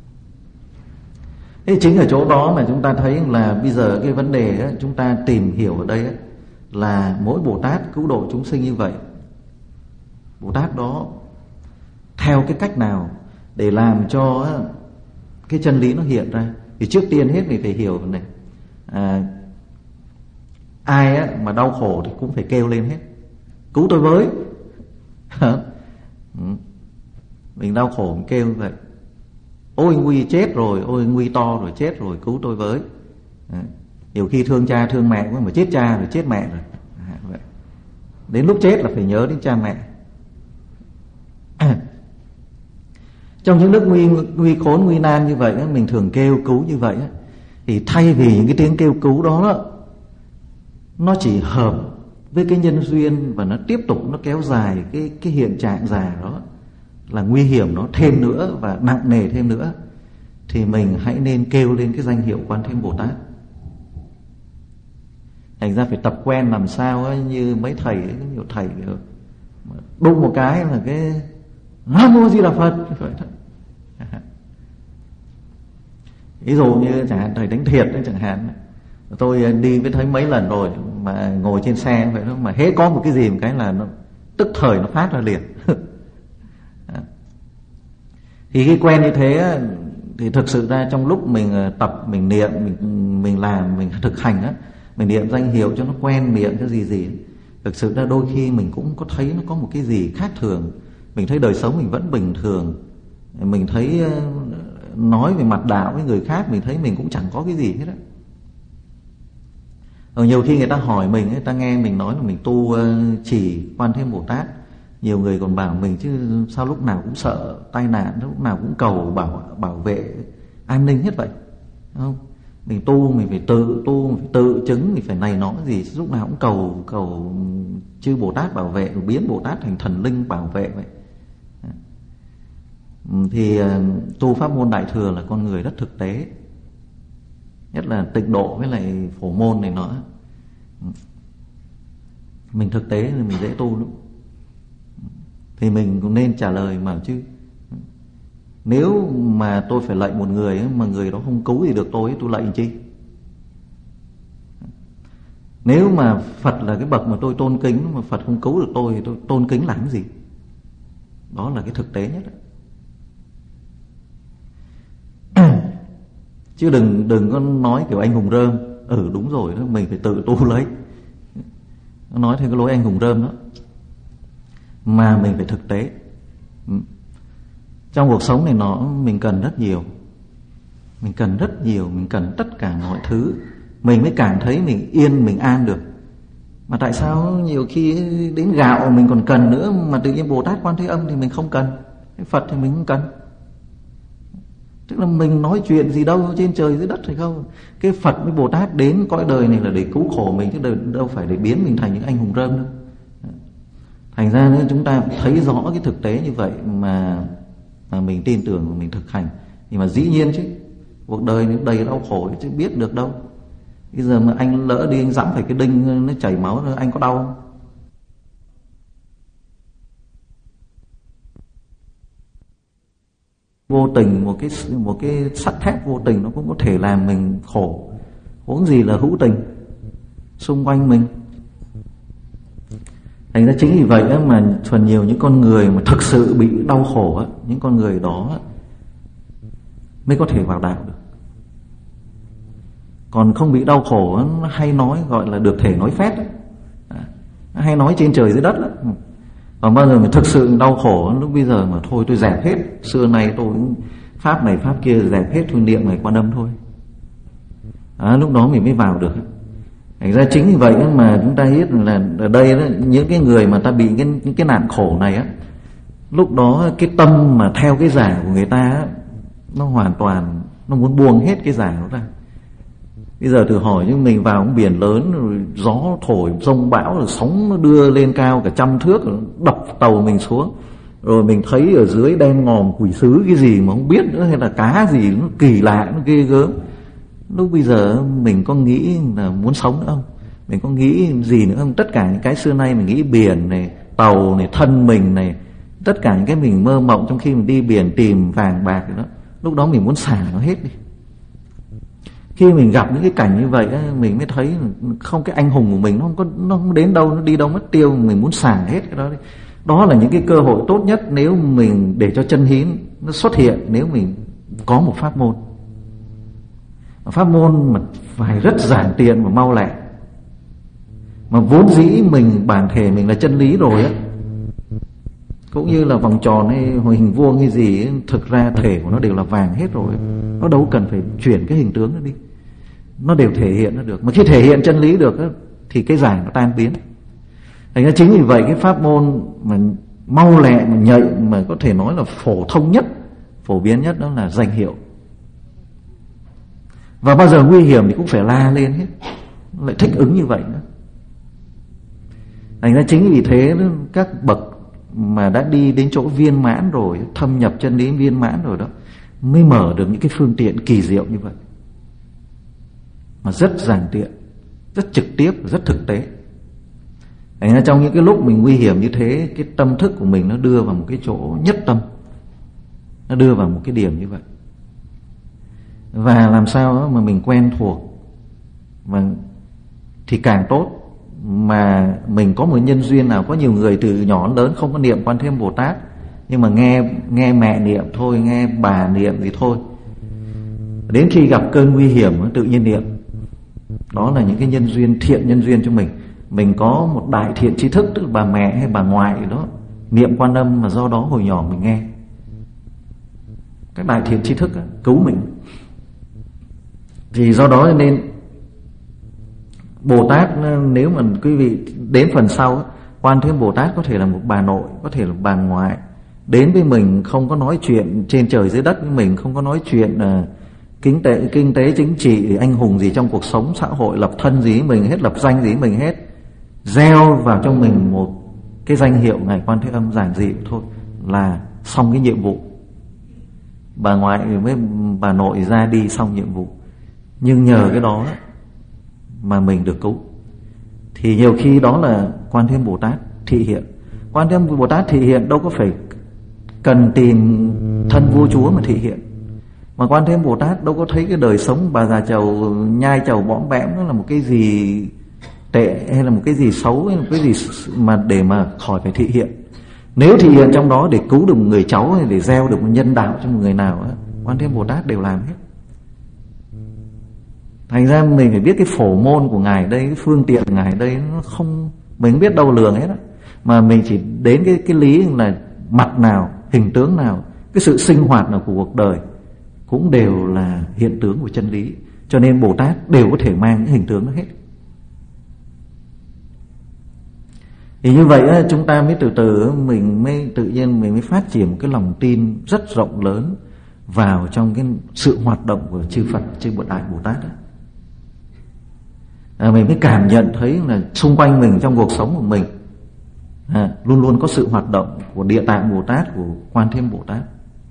Thế chính ở chỗ đó mà chúng ta thấy là bây giờ cái vấn đề ấy, chúng ta tìm hiểu ở đây ấy, là mỗi Bồ Tát cứu độ chúng sinh như vậy, Bồ Tát đó theo cái cách nào để làm cho cái chân lý nó hiện ra. Thì trước tiên hết mình phải hiểu này, ai mà đau khổ thì cũng phải kêu lên hết, cứu tôi với. Mình đau khổ mình kêu như vậy, ôi nguy chết rồi, ôi nguy to rồi, chết rồi, cứu tôi với. Nhiều khi thương cha thương mẹ quá mà chết cha rồi, chết mẹ rồi. Vậy. Đến lúc chết là phải nhớ đến cha mẹ. Trong những lúc nguy khốn, nguy nan như vậy, mình thường kêu cứu như vậy. Thì thay vì những cái tiếng kêu cứu đó, nó chỉ hợp với cái nhân duyên và nó tiếp tục nó kéo dài cái hiện trạng già đó, là nguy hiểm nó thêm nữa và nặng nề thêm nữa, thì mình hãy nên kêu lên cái danh hiệu Quan Thế Âm Bồ Tát. Thành ra phải tập quen làm sao ấy, như mấy thầy ấy, nhiều thầy đụng một cái là cái Nam Mô Di Đà Phật. Ví dụ như chẳng hạn thầy Đánh Thiệt đấy, chẳng hạn tôi đi với thấy mấy lần rồi, mà ngồi trên xe vậy đó, mà hết có một cái gì một cái là nó tức thời nó phát ra liền. Thì cái quen như thế thì thực sự ra trong lúc mình tập, mình niệm, mình làm, mình thực hành á, mình niệm danh hiệu cho nó quen miệng cái gì, thực sự ra đôi khi mình cũng có thấy nó có một cái gì khác thường. Mình thấy đời sống mình vẫn bình thường, mình thấy nói về mặt đạo với người khác, mình thấy mình cũng chẳng có cái gì hết á. Nhiều khi người ta hỏi mình, người ta nghe mình nói là mình tu chỉ Quan Thế Âm Bồ Tát, nhiều người còn bảo mình chứ sao lúc nào cũng sợ tai nạn, lúc nào cũng cầu bảo vệ an ninh hết vậy, không? Mình tu mình phải tự tu, mình phải tự chứng, mình phải này nó gì, lúc nào cũng cầu chư Bồ Tát bảo vệ, rồi biến Bồ Tát thành thần linh bảo vệ vậy. Thì tu pháp môn Đại Thừa là con người rất thực tế, nhất là Tịnh Độ với lại Phổ Môn này nó, mình thực tế thì mình dễ tu lắm. Thì mình cũng nên trả lời mà chứ, nếu mà tôi phải lạy một người mà người đó không cứu gì được tôi lạy chi? Nếu mà Phật là cái bậc mà tôi tôn kính, mà Phật không cứu được tôi thì tôi tôn kính làm gì? Đó là cái thực tế nhất. Chứ đừng có nói kiểu anh hùng rơm. Đúng rồi đó, mình phải tự tu lấy. Nó nói theo cái lối anh hùng rơm đó, mà mình phải thực tế. Trong cuộc sống này mình cần rất nhiều. Mình cần rất nhiều, mình cần tất cả mọi thứ, mình mới cảm thấy mình yên, mình an được. Mà tại sao nhiều khi đến gạo mình còn cần nữa, mà tự nhiên Bồ Tát Quan Thế Âm thì mình không cần, Phật thì mình không cần. Tức là mình nói chuyện gì đâu trên trời dưới đất hay không. Cái Phật với Bồ Tát đến cõi đời này là để cứu khổ mình, chứ đâu phải để biến mình thành những anh hùng rơm đâu. Thành ra nữa chúng ta thấy rõ cái thực tế như vậy mà mình tin tưởng và mình thực hành. Nhưng mà dĩ nhiên chứ cuộc đời nó đầy đau khổ chứ biết được đâu. Bây giờ mà anh lỡ đi anh giẫm phải cái đinh nó chảy máu, anh có đau không? Vô tình một cái sắt thép vô tình nó cũng có thể làm mình khổ, huống gì là hữu tình. xung quanh mình. Thành ra chính vì vậy đó mà phần nhiều những con người mà thực sự bị đau khổ á, những con người đó mới có thể vào đạo được. Còn không bị đau khổ á, nó hay nói gọi là được thể nói phét á. Nó hay nói trên trời dưới đất á. Còn bao giờ mà thực sự đau khổ lúc bây giờ mà thôi tôi dẹp hết, xưa nay tôi pháp này pháp kia dẹp hết, thôi niệm này Quan Âm thôi. Lúc đó mình mới vào được. Thành ra chính vì vậy mà chúng ta biết là ở đây đó, những cái người mà ta bị những cái nạn khổ này á, lúc đó cái tâm mà theo cái giả của người ta á, nó hoàn toàn nó muốn buông hết cái giả nó ra. Bây giờ thử hỏi như mình vào một biển lớn rồi gió thổi giông bão rồi sóng nó đưa lên cao cả 100 thước rồi đập tàu mình xuống, rồi mình thấy ở dưới đen ngòm quỷ sứ cái gì mà không biết nữa, hay là cá gì nó kỳ lạ nó ghê gớm. Lúc bây giờ mình có nghĩ là muốn sống nữa không? Mình có nghĩ gì nữa không? Tất cả những cái xưa nay mình nghĩ biển này, tàu này, thân mình này, tất cả những cái mình mơ mộng trong khi mình đi biển tìm vàng bạc đó, lúc đó mình muốn xả nó hết đi. Khi mình gặp những cái cảnh như vậy mình mới thấy không, cái anh hùng của mình nó không đến đâu, nó đi đâu mất tiêu, mình muốn xả hết cái đó đi. Đó là những cái cơ hội tốt nhất nếu mình để cho chân lý nó xuất hiện, nếu mình có một pháp môn. Pháp môn mà phải rất giản tiện và mau lẹ, mà vốn dĩ mình bản thể mình là chân lý rồi á, cũng như là vòng tròn hay hình vuông hay gì ấy, thực ra thể của nó đều là vàng hết rồi, nó đâu cần phải chuyển cái hình tướng nó đi, nó đều thể hiện nó được. Mà khi thể hiện chân lý được á, thì cái giả nó tan biến. Thành ra chính vì vậy cái pháp môn mà mau lẹ mà nhạy mà có thể nói là phổ thông nhất, phổ biến nhất đó là danh hiệu. Và bao giờ nguy hiểm thì cũng phải la lên hết, lại thích ứng như vậy nữa. Thành ra chính vì thế các bậc mà đã đi đến chỗ viên mãn rồi, thâm nhập chân lý viên mãn rồi đó, mới mở được những cái phương tiện kỳ diệu như vậy, mà rất giản tiện, rất trực tiếp, rất thực tế. Thành ra trong những cái lúc mình nguy hiểm như thế, cái tâm thức của mình nó đưa vào một cái chỗ nhất tâm, nó đưa vào một cái điểm như vậy. Và làm sao đó mà mình quen thuộc và thì càng tốt. Mà mình có một nhân duyên nào, có nhiều người từ nhỏ đến lớn không có niệm Quan Thế Âm Bồ Tát, nhưng mà nghe mẹ niệm thôi, nghe bà niệm thì thôi, đến khi gặp cơn nguy hiểm tự nhiên niệm. Đó là những cái nhân duyên, thiện nhân duyên cho mình. Mình có một đại thiện tri thức, tức là bà mẹ hay bà ngoại đó niệm Quan Âm, mà do đó hồi nhỏ mình nghe các đại thiện tri thức cứu mình. Thì do đó nên Bồ Tát, nếu mà quý vị đến phần sau, Quan Thế Âm Bồ Tát có thể là một bà nội, có thể là bà ngoại, đến với mình không có nói chuyện trên trời dưới đất với mình, không có nói chuyện kinh tế chính trị anh hùng gì trong cuộc sống xã hội, lập thân gì mình hết, lập danh gì mình hết, gieo vào trong mình một cái danh hiệu Ngài Quan Thế Âm giản dị thôi là xong cái nhiệm vụ. Bà ngoại với bà nội ra đi xong nhiệm vụ. Nhưng nhờ cái đó mà mình được cứu. Thì nhiều khi đó là Quan Thế Âm Bồ Tát thị hiện. Quan Thế Âm Bồ Tát thị hiện đâu có phải cần tìm thân vua chúa mà thị hiện. Mà Quan Thế Âm Bồ Tát đâu có thấy cái đời sống bà già chầu nhai chầu bõm bẽm nó là một cái gì tệ hay là một cái gì xấu, hay là một cái gì mà để mà khỏi phải thị hiện. Nếu thị hiện trong đó để cứu được một người cháu hay để gieo được một nhân đạo cho một người nào, Quan Thế Âm Bồ Tát đều làm hết. Thành ra mình phải biết cái phổ môn của Ngài đây, cái phương tiện của Ngài đây, nó không, mình không biết đâu lường hết á. Mà mình chỉ đến cái lý là mặt nào, hình tướng nào, cái sự sinh hoạt nào của cuộc đời cũng đều là hiện tướng của chân lý. Cho nên Bồ Tát đều có thể mang những hình tướng đó hết. Thì như vậy chúng ta mới từ từ mình mới tự nhiên mình mới phát triển một cái lòng tin rất rộng lớn vào trong cái sự hoạt động của chư Phật, chư Đại Bồ Tát đó. Mình mới cảm nhận thấy là xung quanh mình trong cuộc sống của mình luôn luôn có sự hoạt động của Địa Tạng Bồ Tát, của Quan Thế Âm Bồ Tát.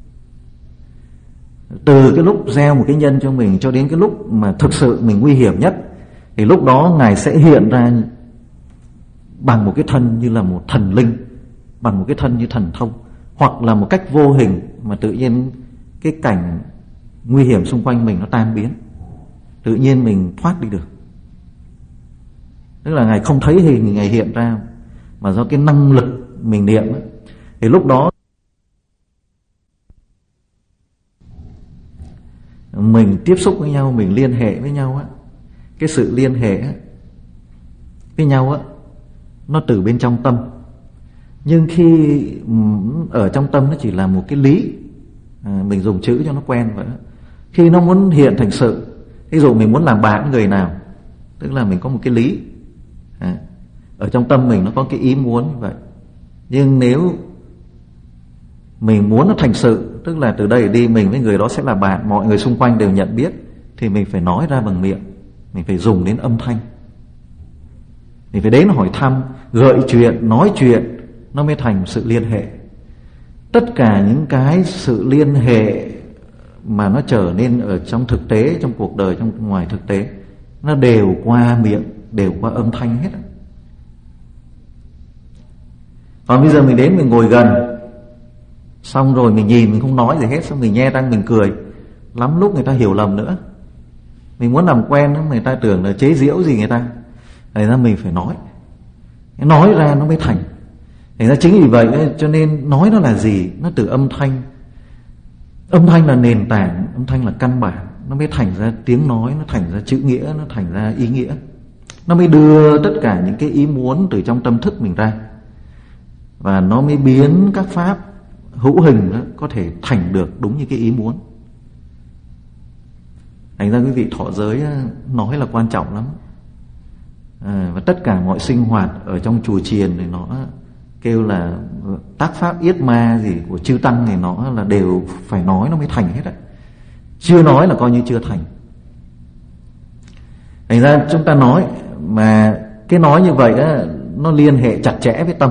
Từ cái lúc gieo một cái nhân cho mình cho đến cái lúc mà thực sự mình nguy hiểm nhất, thì lúc đó Ngài sẽ hiện ra bằng một cái thân như là một thần linh, bằng một cái thân như thần thông, hoặc là một cách vô hình mà tự nhiên cái cảnh nguy hiểm xung quanh mình nó tan biến, tự nhiên mình thoát đi được. Tức là Ngài không thấy hình Ngài hiện ra, mà do cái năng lực mình niệm ấy. Thì lúc đó mình tiếp xúc với nhau, mình liên hệ với nhau á, cái sự liên hệ với nhau á, nó từ bên trong tâm. Nhưng khi ở trong tâm nó chỉ là một cái lý, mình dùng chữ cho nó quen vậy. Khi nó muốn hiện thành sự, ví dụ mình muốn làm bạn người nào, tức là mình có một cái lý, ở trong tâm mình nó có cái ý muốn như vậy. Nhưng nếu mình muốn nó thành sự, tức là từ đây đi mình với người đó sẽ là bạn, mọi người xung quanh đều nhận biết, thì mình phải nói ra bằng miệng, mình phải dùng đến âm thanh, mình phải đến hỏi thăm, gợi chuyện, nói chuyện, nó mới thành sự liên hệ. Tất cả những cái sự liên hệ mà nó trở nên ở trong thực tế, trong cuộc đời, trong ngoài thực tế, nó đều qua miệng, đều qua âm thanh hết. Còn bây giờ mình đến mình ngồi gần, xong rồi mình nhìn, mình không nói gì hết, xong mình nhe răng mình cười, lắm lúc người ta hiểu lầm nữa. Mình muốn làm quen, người ta tưởng là chế giễu gì người ta. Thành ra mình phải nói ra nó mới thành. Thành ra chính vì vậy cho nên nói nó là gì? Nó từ âm thanh. Âm thanh là nền tảng, âm thanh là căn bản, nó mới thành ra tiếng nói, nó thành ra chữ nghĩa, nó thành ra ý nghĩa. Nó mới đưa tất cả những cái ý muốn từ trong tâm thức mình ra, và nó mới biến các pháp hữu hình đó có thể thành được đúng như cái ý muốn. Thành ra quý vị thọ giới nói là quan trọng lắm. Và tất cả mọi sinh hoạt ở trong chùa chiền thì nó kêu là tác pháp yết ma gì của chư tăng thì nó là đều phải nói nó mới thành hết á. Chưa nói là coi như chưa thành. Thành ra chúng ta nói, mà cái nói như vậy á, nó liên hệ chặt chẽ với tâm.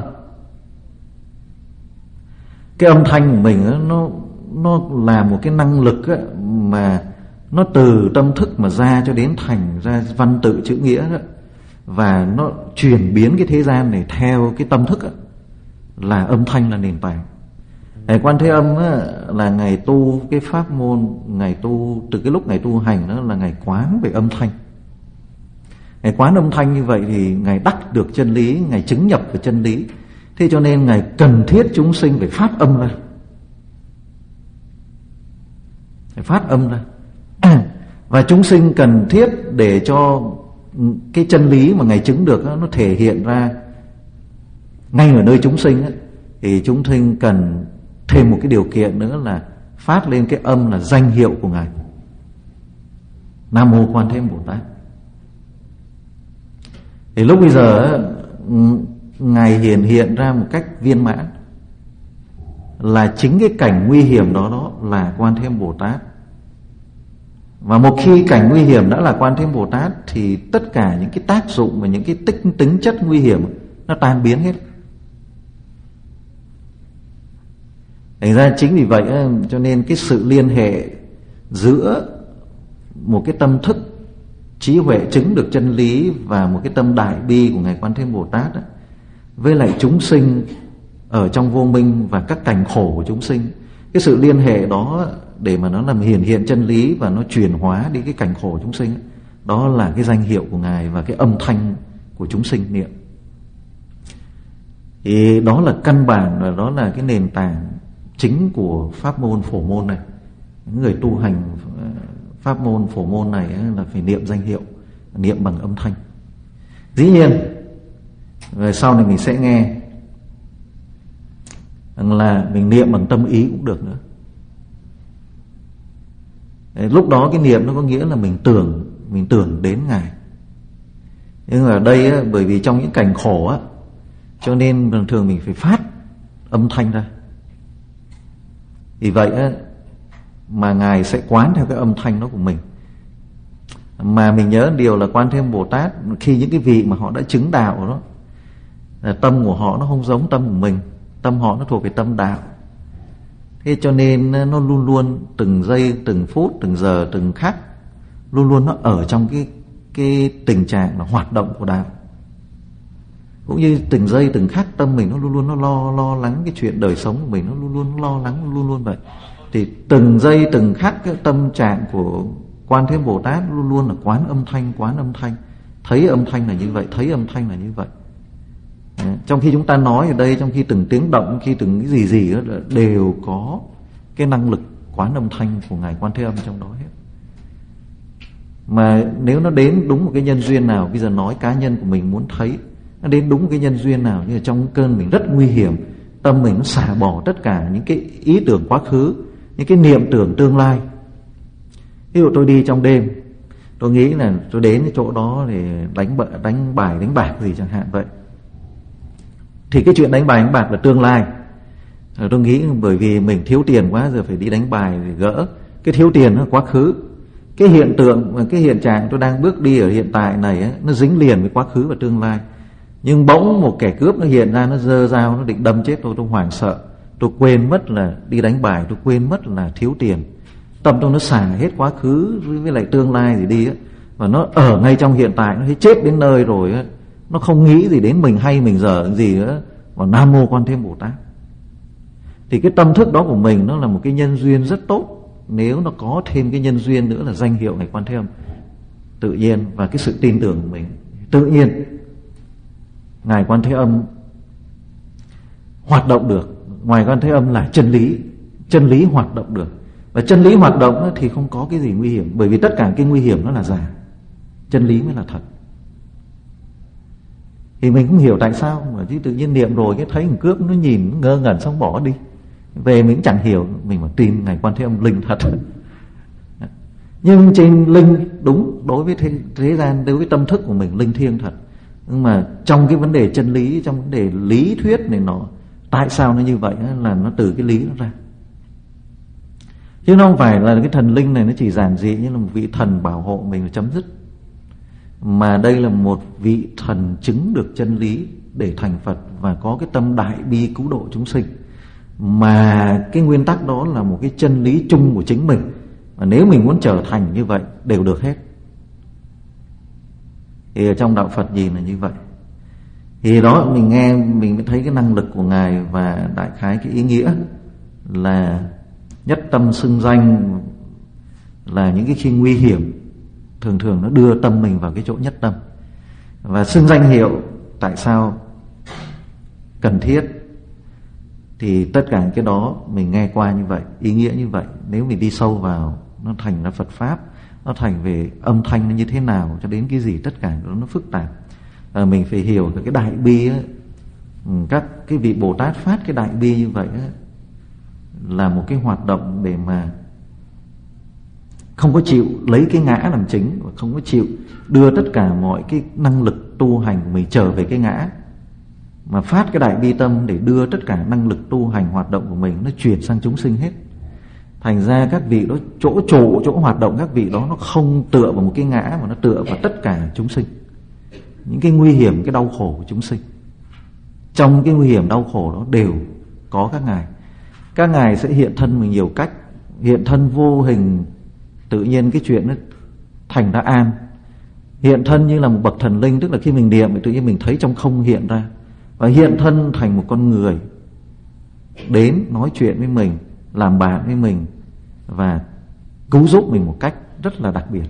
Cái âm thanh của mình á, nó là một cái năng lực á, mà nó từ tâm thức mà ra cho đến thành ra văn tự chữ nghĩa đó. Và nó chuyển biến cái thế gian này theo cái tâm thức á, là âm thanh là nền tảng. Ngài Quan Thế Âm á, là Ngài tu cái pháp môn, Ngài tu từ cái lúc Ngài tu hành đó là Ngài quán về âm thanh. Ngài quán âm thanh như vậy thì Ngài đắc được chân lý, Ngài chứng nhập về chân lý. Thế cho nên Ngài cần thiết chúng sinh phải phát âm ra, phải phát âm ra. Và chúng sinh cần thiết để cho cái chân lý mà Ngài chứng được đó, nó thể hiện ra ngay ở nơi chúng sinh ấy, thì chúng sinh cần thêm một cái điều kiện nữa là phát lên cái âm là danh hiệu của Ngài, Nam Mô Quan Thế Âm Bồ Tát. Thì lúc bây giờ Ngài hiện ra một cách viên mãn, là chính cái cảnh nguy hiểm đó là Quan Thế Âm Bồ Tát. Và một khi cảnh nguy hiểm đã là Quan Thế Âm Bồ Tát thì tất cả những cái tác dụng và những cái tính chất nguy hiểm nó tan biến hết. Thành ra chính vì vậy cho nên cái sự liên hệ giữa một cái tâm thức trí huệ chứng được chân lý và một cái tâm đại bi của Ngài Quan Thế Âm Bồ Tát ấy, với lại chúng sinh ở trong vô minh và các cảnh khổ của chúng sinh, cái sự liên hệ đó để mà nó làm hiện chân lý và nó chuyển hóa đi cái cảnh khổ của chúng sinh ấy, đó là cái danh hiệu của Ngài và cái âm thanh của chúng sinh niệm. Thì đó là căn bản, và đó là cái nền tảng chính của pháp môn phổ môn này. Những người tu hành pháp môn phổ môn này là phải niệm danh hiệu, niệm bằng âm thanh. Dĩ nhiên về sau này mình sẽ nghe là mình niệm bằng tâm ý cũng được nữa. Lúc đó cái niệm nó có nghĩa là mình tưởng đến Ngài. Nhưng ở đây bởi vì trong những cảnh khổ á, cho nên thường thường mình phải phát âm thanh ra. Vì vậy mà Ngài sẽ quán theo cái âm thanh đó của mình. Mà mình nhớ điều là Quan Thế Âm Bồ Tát, khi những cái vị mà họ đã chứng đạo đó, tâm của họ nó không giống tâm của mình, tâm họ nó thuộc về tâm đạo. Thế cho nên nó luôn luôn từng giây, từng phút, từng giờ, từng khắc, luôn luôn nó ở trong cái tình trạng là hoạt động của đạo. Cũng như từng giây từng khắc tâm mình nó luôn luôn nó lo lắng cái chuyện đời sống của mình, nó luôn luôn lo lắng luôn luôn vậy. Thì từng giây từng khắc cái tâm trạng của Quan Thế Âm Bồ Tát luôn luôn là quán âm thanh, Thấy âm thanh là như vậy, thấy âm thanh là như vậy. Trong khi chúng ta nói ở đây, trong khi từng tiếng động, khi từng cái gì đó đều có cái năng lực quán âm thanh của Ngài Quan Thế Âm trong đó hết. Mà nếu nó đến đúng một cái nhân duyên nào, bây giờ nói cá nhân của mình muốn thấy, nó đến đúng một cái nhân duyên nào, như là trong cơn mình rất nguy hiểm, tâm mình nó xả bỏ tất cả những cái ý tưởng quá khứ, những cái niệm tưởng tương lai. Ví dụ tôi đi trong đêm, tôi nghĩ là tôi đến cái chỗ đó để đánh bài đánh bạc gì chẳng hạn vậy, thì cái chuyện đánh bài đánh bạc là tương lai. Tôi nghĩ bởi vì mình thiếu tiền quá, giờ phải đi đánh bài để gỡ cái thiếu tiền, nó quá khứ. Cái hiện tượng và cái hiện trạng tôi đang bước đi ở hiện tại này ấy, nó dính liền với quá khứ và tương lai. Nhưng bỗng một kẻ cướp nó hiện ra, nó giơ dao, nó định đâm chết tôi hoảng sợ. Tôi quên mất là đi đánh bài, tôi quên mất là thiếu tiền. Tâm tôi nó xả hết quá khứ với lại tương lai gì đi ấy. Và nó ở ngay trong hiện tại, nó thấy chết đến nơi rồi ấy. Nó không nghĩ gì đến mình hay mình dở gì nữa. Và Nam Mô Quan Thế Bồ Tát. Thì cái tâm thức đó của mình nó là một cái nhân duyên rất tốt. Nếu nó có thêm cái nhân duyên nữa là danh hiệu Ngài Quan Thế Âm, tự nhiên, và cái sự tin tưởng của mình, tự nhiên Ngài Quan Thế Âm hoạt động được. Ngài Quan Thế Âm là chân lý hoạt động được. Và chân lý hoạt động thì không có cái gì nguy hiểm, bởi vì tất cả cái nguy hiểm nó là giả, chân lý mới là thật. Thì mình không hiểu tại sao mà chứ tự nhiên niệm rồi cái thấy một cướp nó nhìn ngơ ngẩn xong bỏ đi. Về mình chẳng hiểu, mình mà tin Ngài Quan Thế Âm linh thật. Nhưng trên linh đúng, đối với thế gian, đối với tâm thức của mình linh thiêng thật. Nhưng mà trong cái vấn đề chân lý, trong vấn đề lý thuyết này, nó tại sao nó như vậy là nó từ cái lý nó ra. Chứ nó không phải là cái thần linh này nó chỉ giản dị như là một vị thần bảo hộ mình và chấm dứt. Mà đây là một vị thần chứng được chân lý để thành Phật và có cái tâm đại bi cứu độ chúng sinh. Mà cái nguyên tắc đó là một cái chân lý chung của chính mình. Và nếu mình muốn trở thành như vậy đều được hết. Thì ở trong đạo Phật nhìn là như vậy. Thì đó mình nghe mình mới thấy cái năng lực của Ngài. Và đại khái cái ý nghĩa là nhất tâm xưng danh, là những cái khi nguy hiểm thường thường nó đưa tâm mình vào cái chỗ nhất tâm. Và xưng danh hiệu tại sao cần thiết, thì tất cả cái đó mình nghe qua như vậy, ý nghĩa như vậy. Nếu mình đi sâu vào, nó thành ra Phật Pháp, nó thành về âm thanh nó như thế nào, cho đến cái gì, tất cả nó phức tạp. Mình phải hiểu cái đại bi ấy, các cái vị Bồ Tát phát cái đại bi như vậy ấy, là một cái hoạt động để mà không có chịu lấy cái ngã làm chính, và không có chịu đưa tất cả mọi cái năng lực tu hành của mình trở về cái ngã, mà phát cái đại bi tâm để đưa tất cả năng lực tu hành hoạt động của mình nó chuyển sang chúng sinh hết. Thành ra các vị đó, chỗ hoạt động các vị đó nó không tựa vào một cái ngã, mà nó tựa vào tất cả chúng sinh, những cái nguy hiểm, cái đau khổ của chúng sinh. Trong cái nguy hiểm đau khổ đó đều có các ngài. Các ngài sẽ hiện thân mình nhiều cách. Hiện thân vô hình, tự nhiên cái chuyện nó thành ra an. Hiện thân như là một bậc thần linh, tức là khi mình niệm tự nhiên mình thấy trong không hiện ra. Và hiện thân thành một con người đến nói chuyện với mình, làm bạn với mình và cứu giúp mình một cách rất là đặc biệt.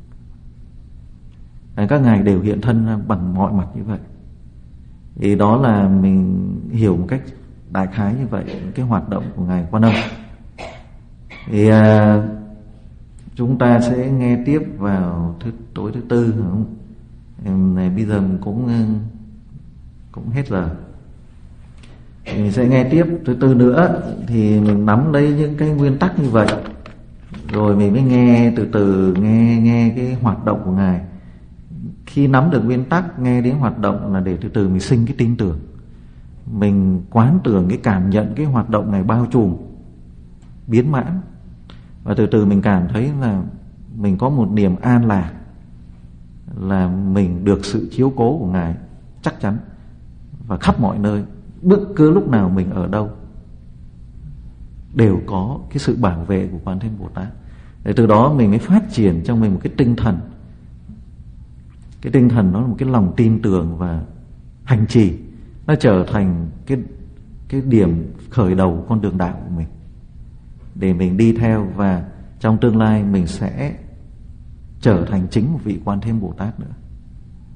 Các ngài đều hiện thân ra bằng mọi mặt như vậy. Thì đó là mình hiểu một cách đại khái như vậy cái hoạt động của Ngài Quan Âm. Thì chúng ta sẽ nghe tiếp vào tối thứ tư, không? Này bây giờ mình cũng hết giờ. Mình sẽ nghe tiếp thứ tư nữa, thì mình nắm lấy những cái nguyên tắc như vậy, rồi mình mới nghe từ từ, nghe cái hoạt động của Ngài. Khi nắm được nguyên tắc, nghe đến hoạt động là để từ từ mình sinh cái tin tưởng, mình quán tưởng cái cảm nhận cái hoạt động này bao trùm, biến mãn. Và từ từ mình cảm thấy là mình có một niềm an lạc, là mình được sự chiếu cố của Ngài chắc chắn và khắp mọi nơi, bất cứ lúc nào mình ở đâu đều có cái sự bảo vệ của Quan Thế Bồ Tát. Để từ đó mình mới phát triển trong mình một cái tinh thần. Cái tinh thần đó là một cái lòng tin tưởng và hành trì, nó trở thành cái điểm khởi đầu con đường đạo của mình, để mình đi theo, và trong tương lai mình sẽ trở thành chính một vị Quan Thế Bồ Tát nữa.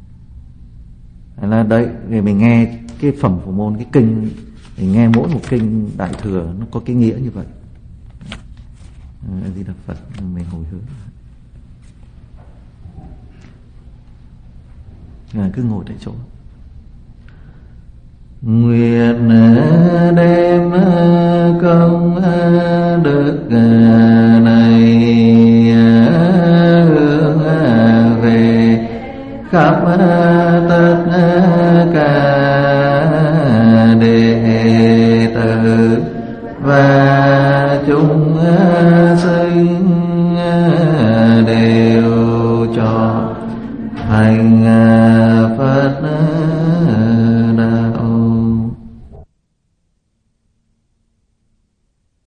là đấy, để mình nghe cái phẩm Phổ Môn, cái kinh, mình nghe mỗi một kinh Đại Thừa nó có cái nghĩa như vậy. A Di Đà Phật, mình hồi hướng. Cứ ngồi tại chỗ. Nguyện đem công đức này hướng về khắp tất cả đệ tử và chúng sinh đều cho thành Phật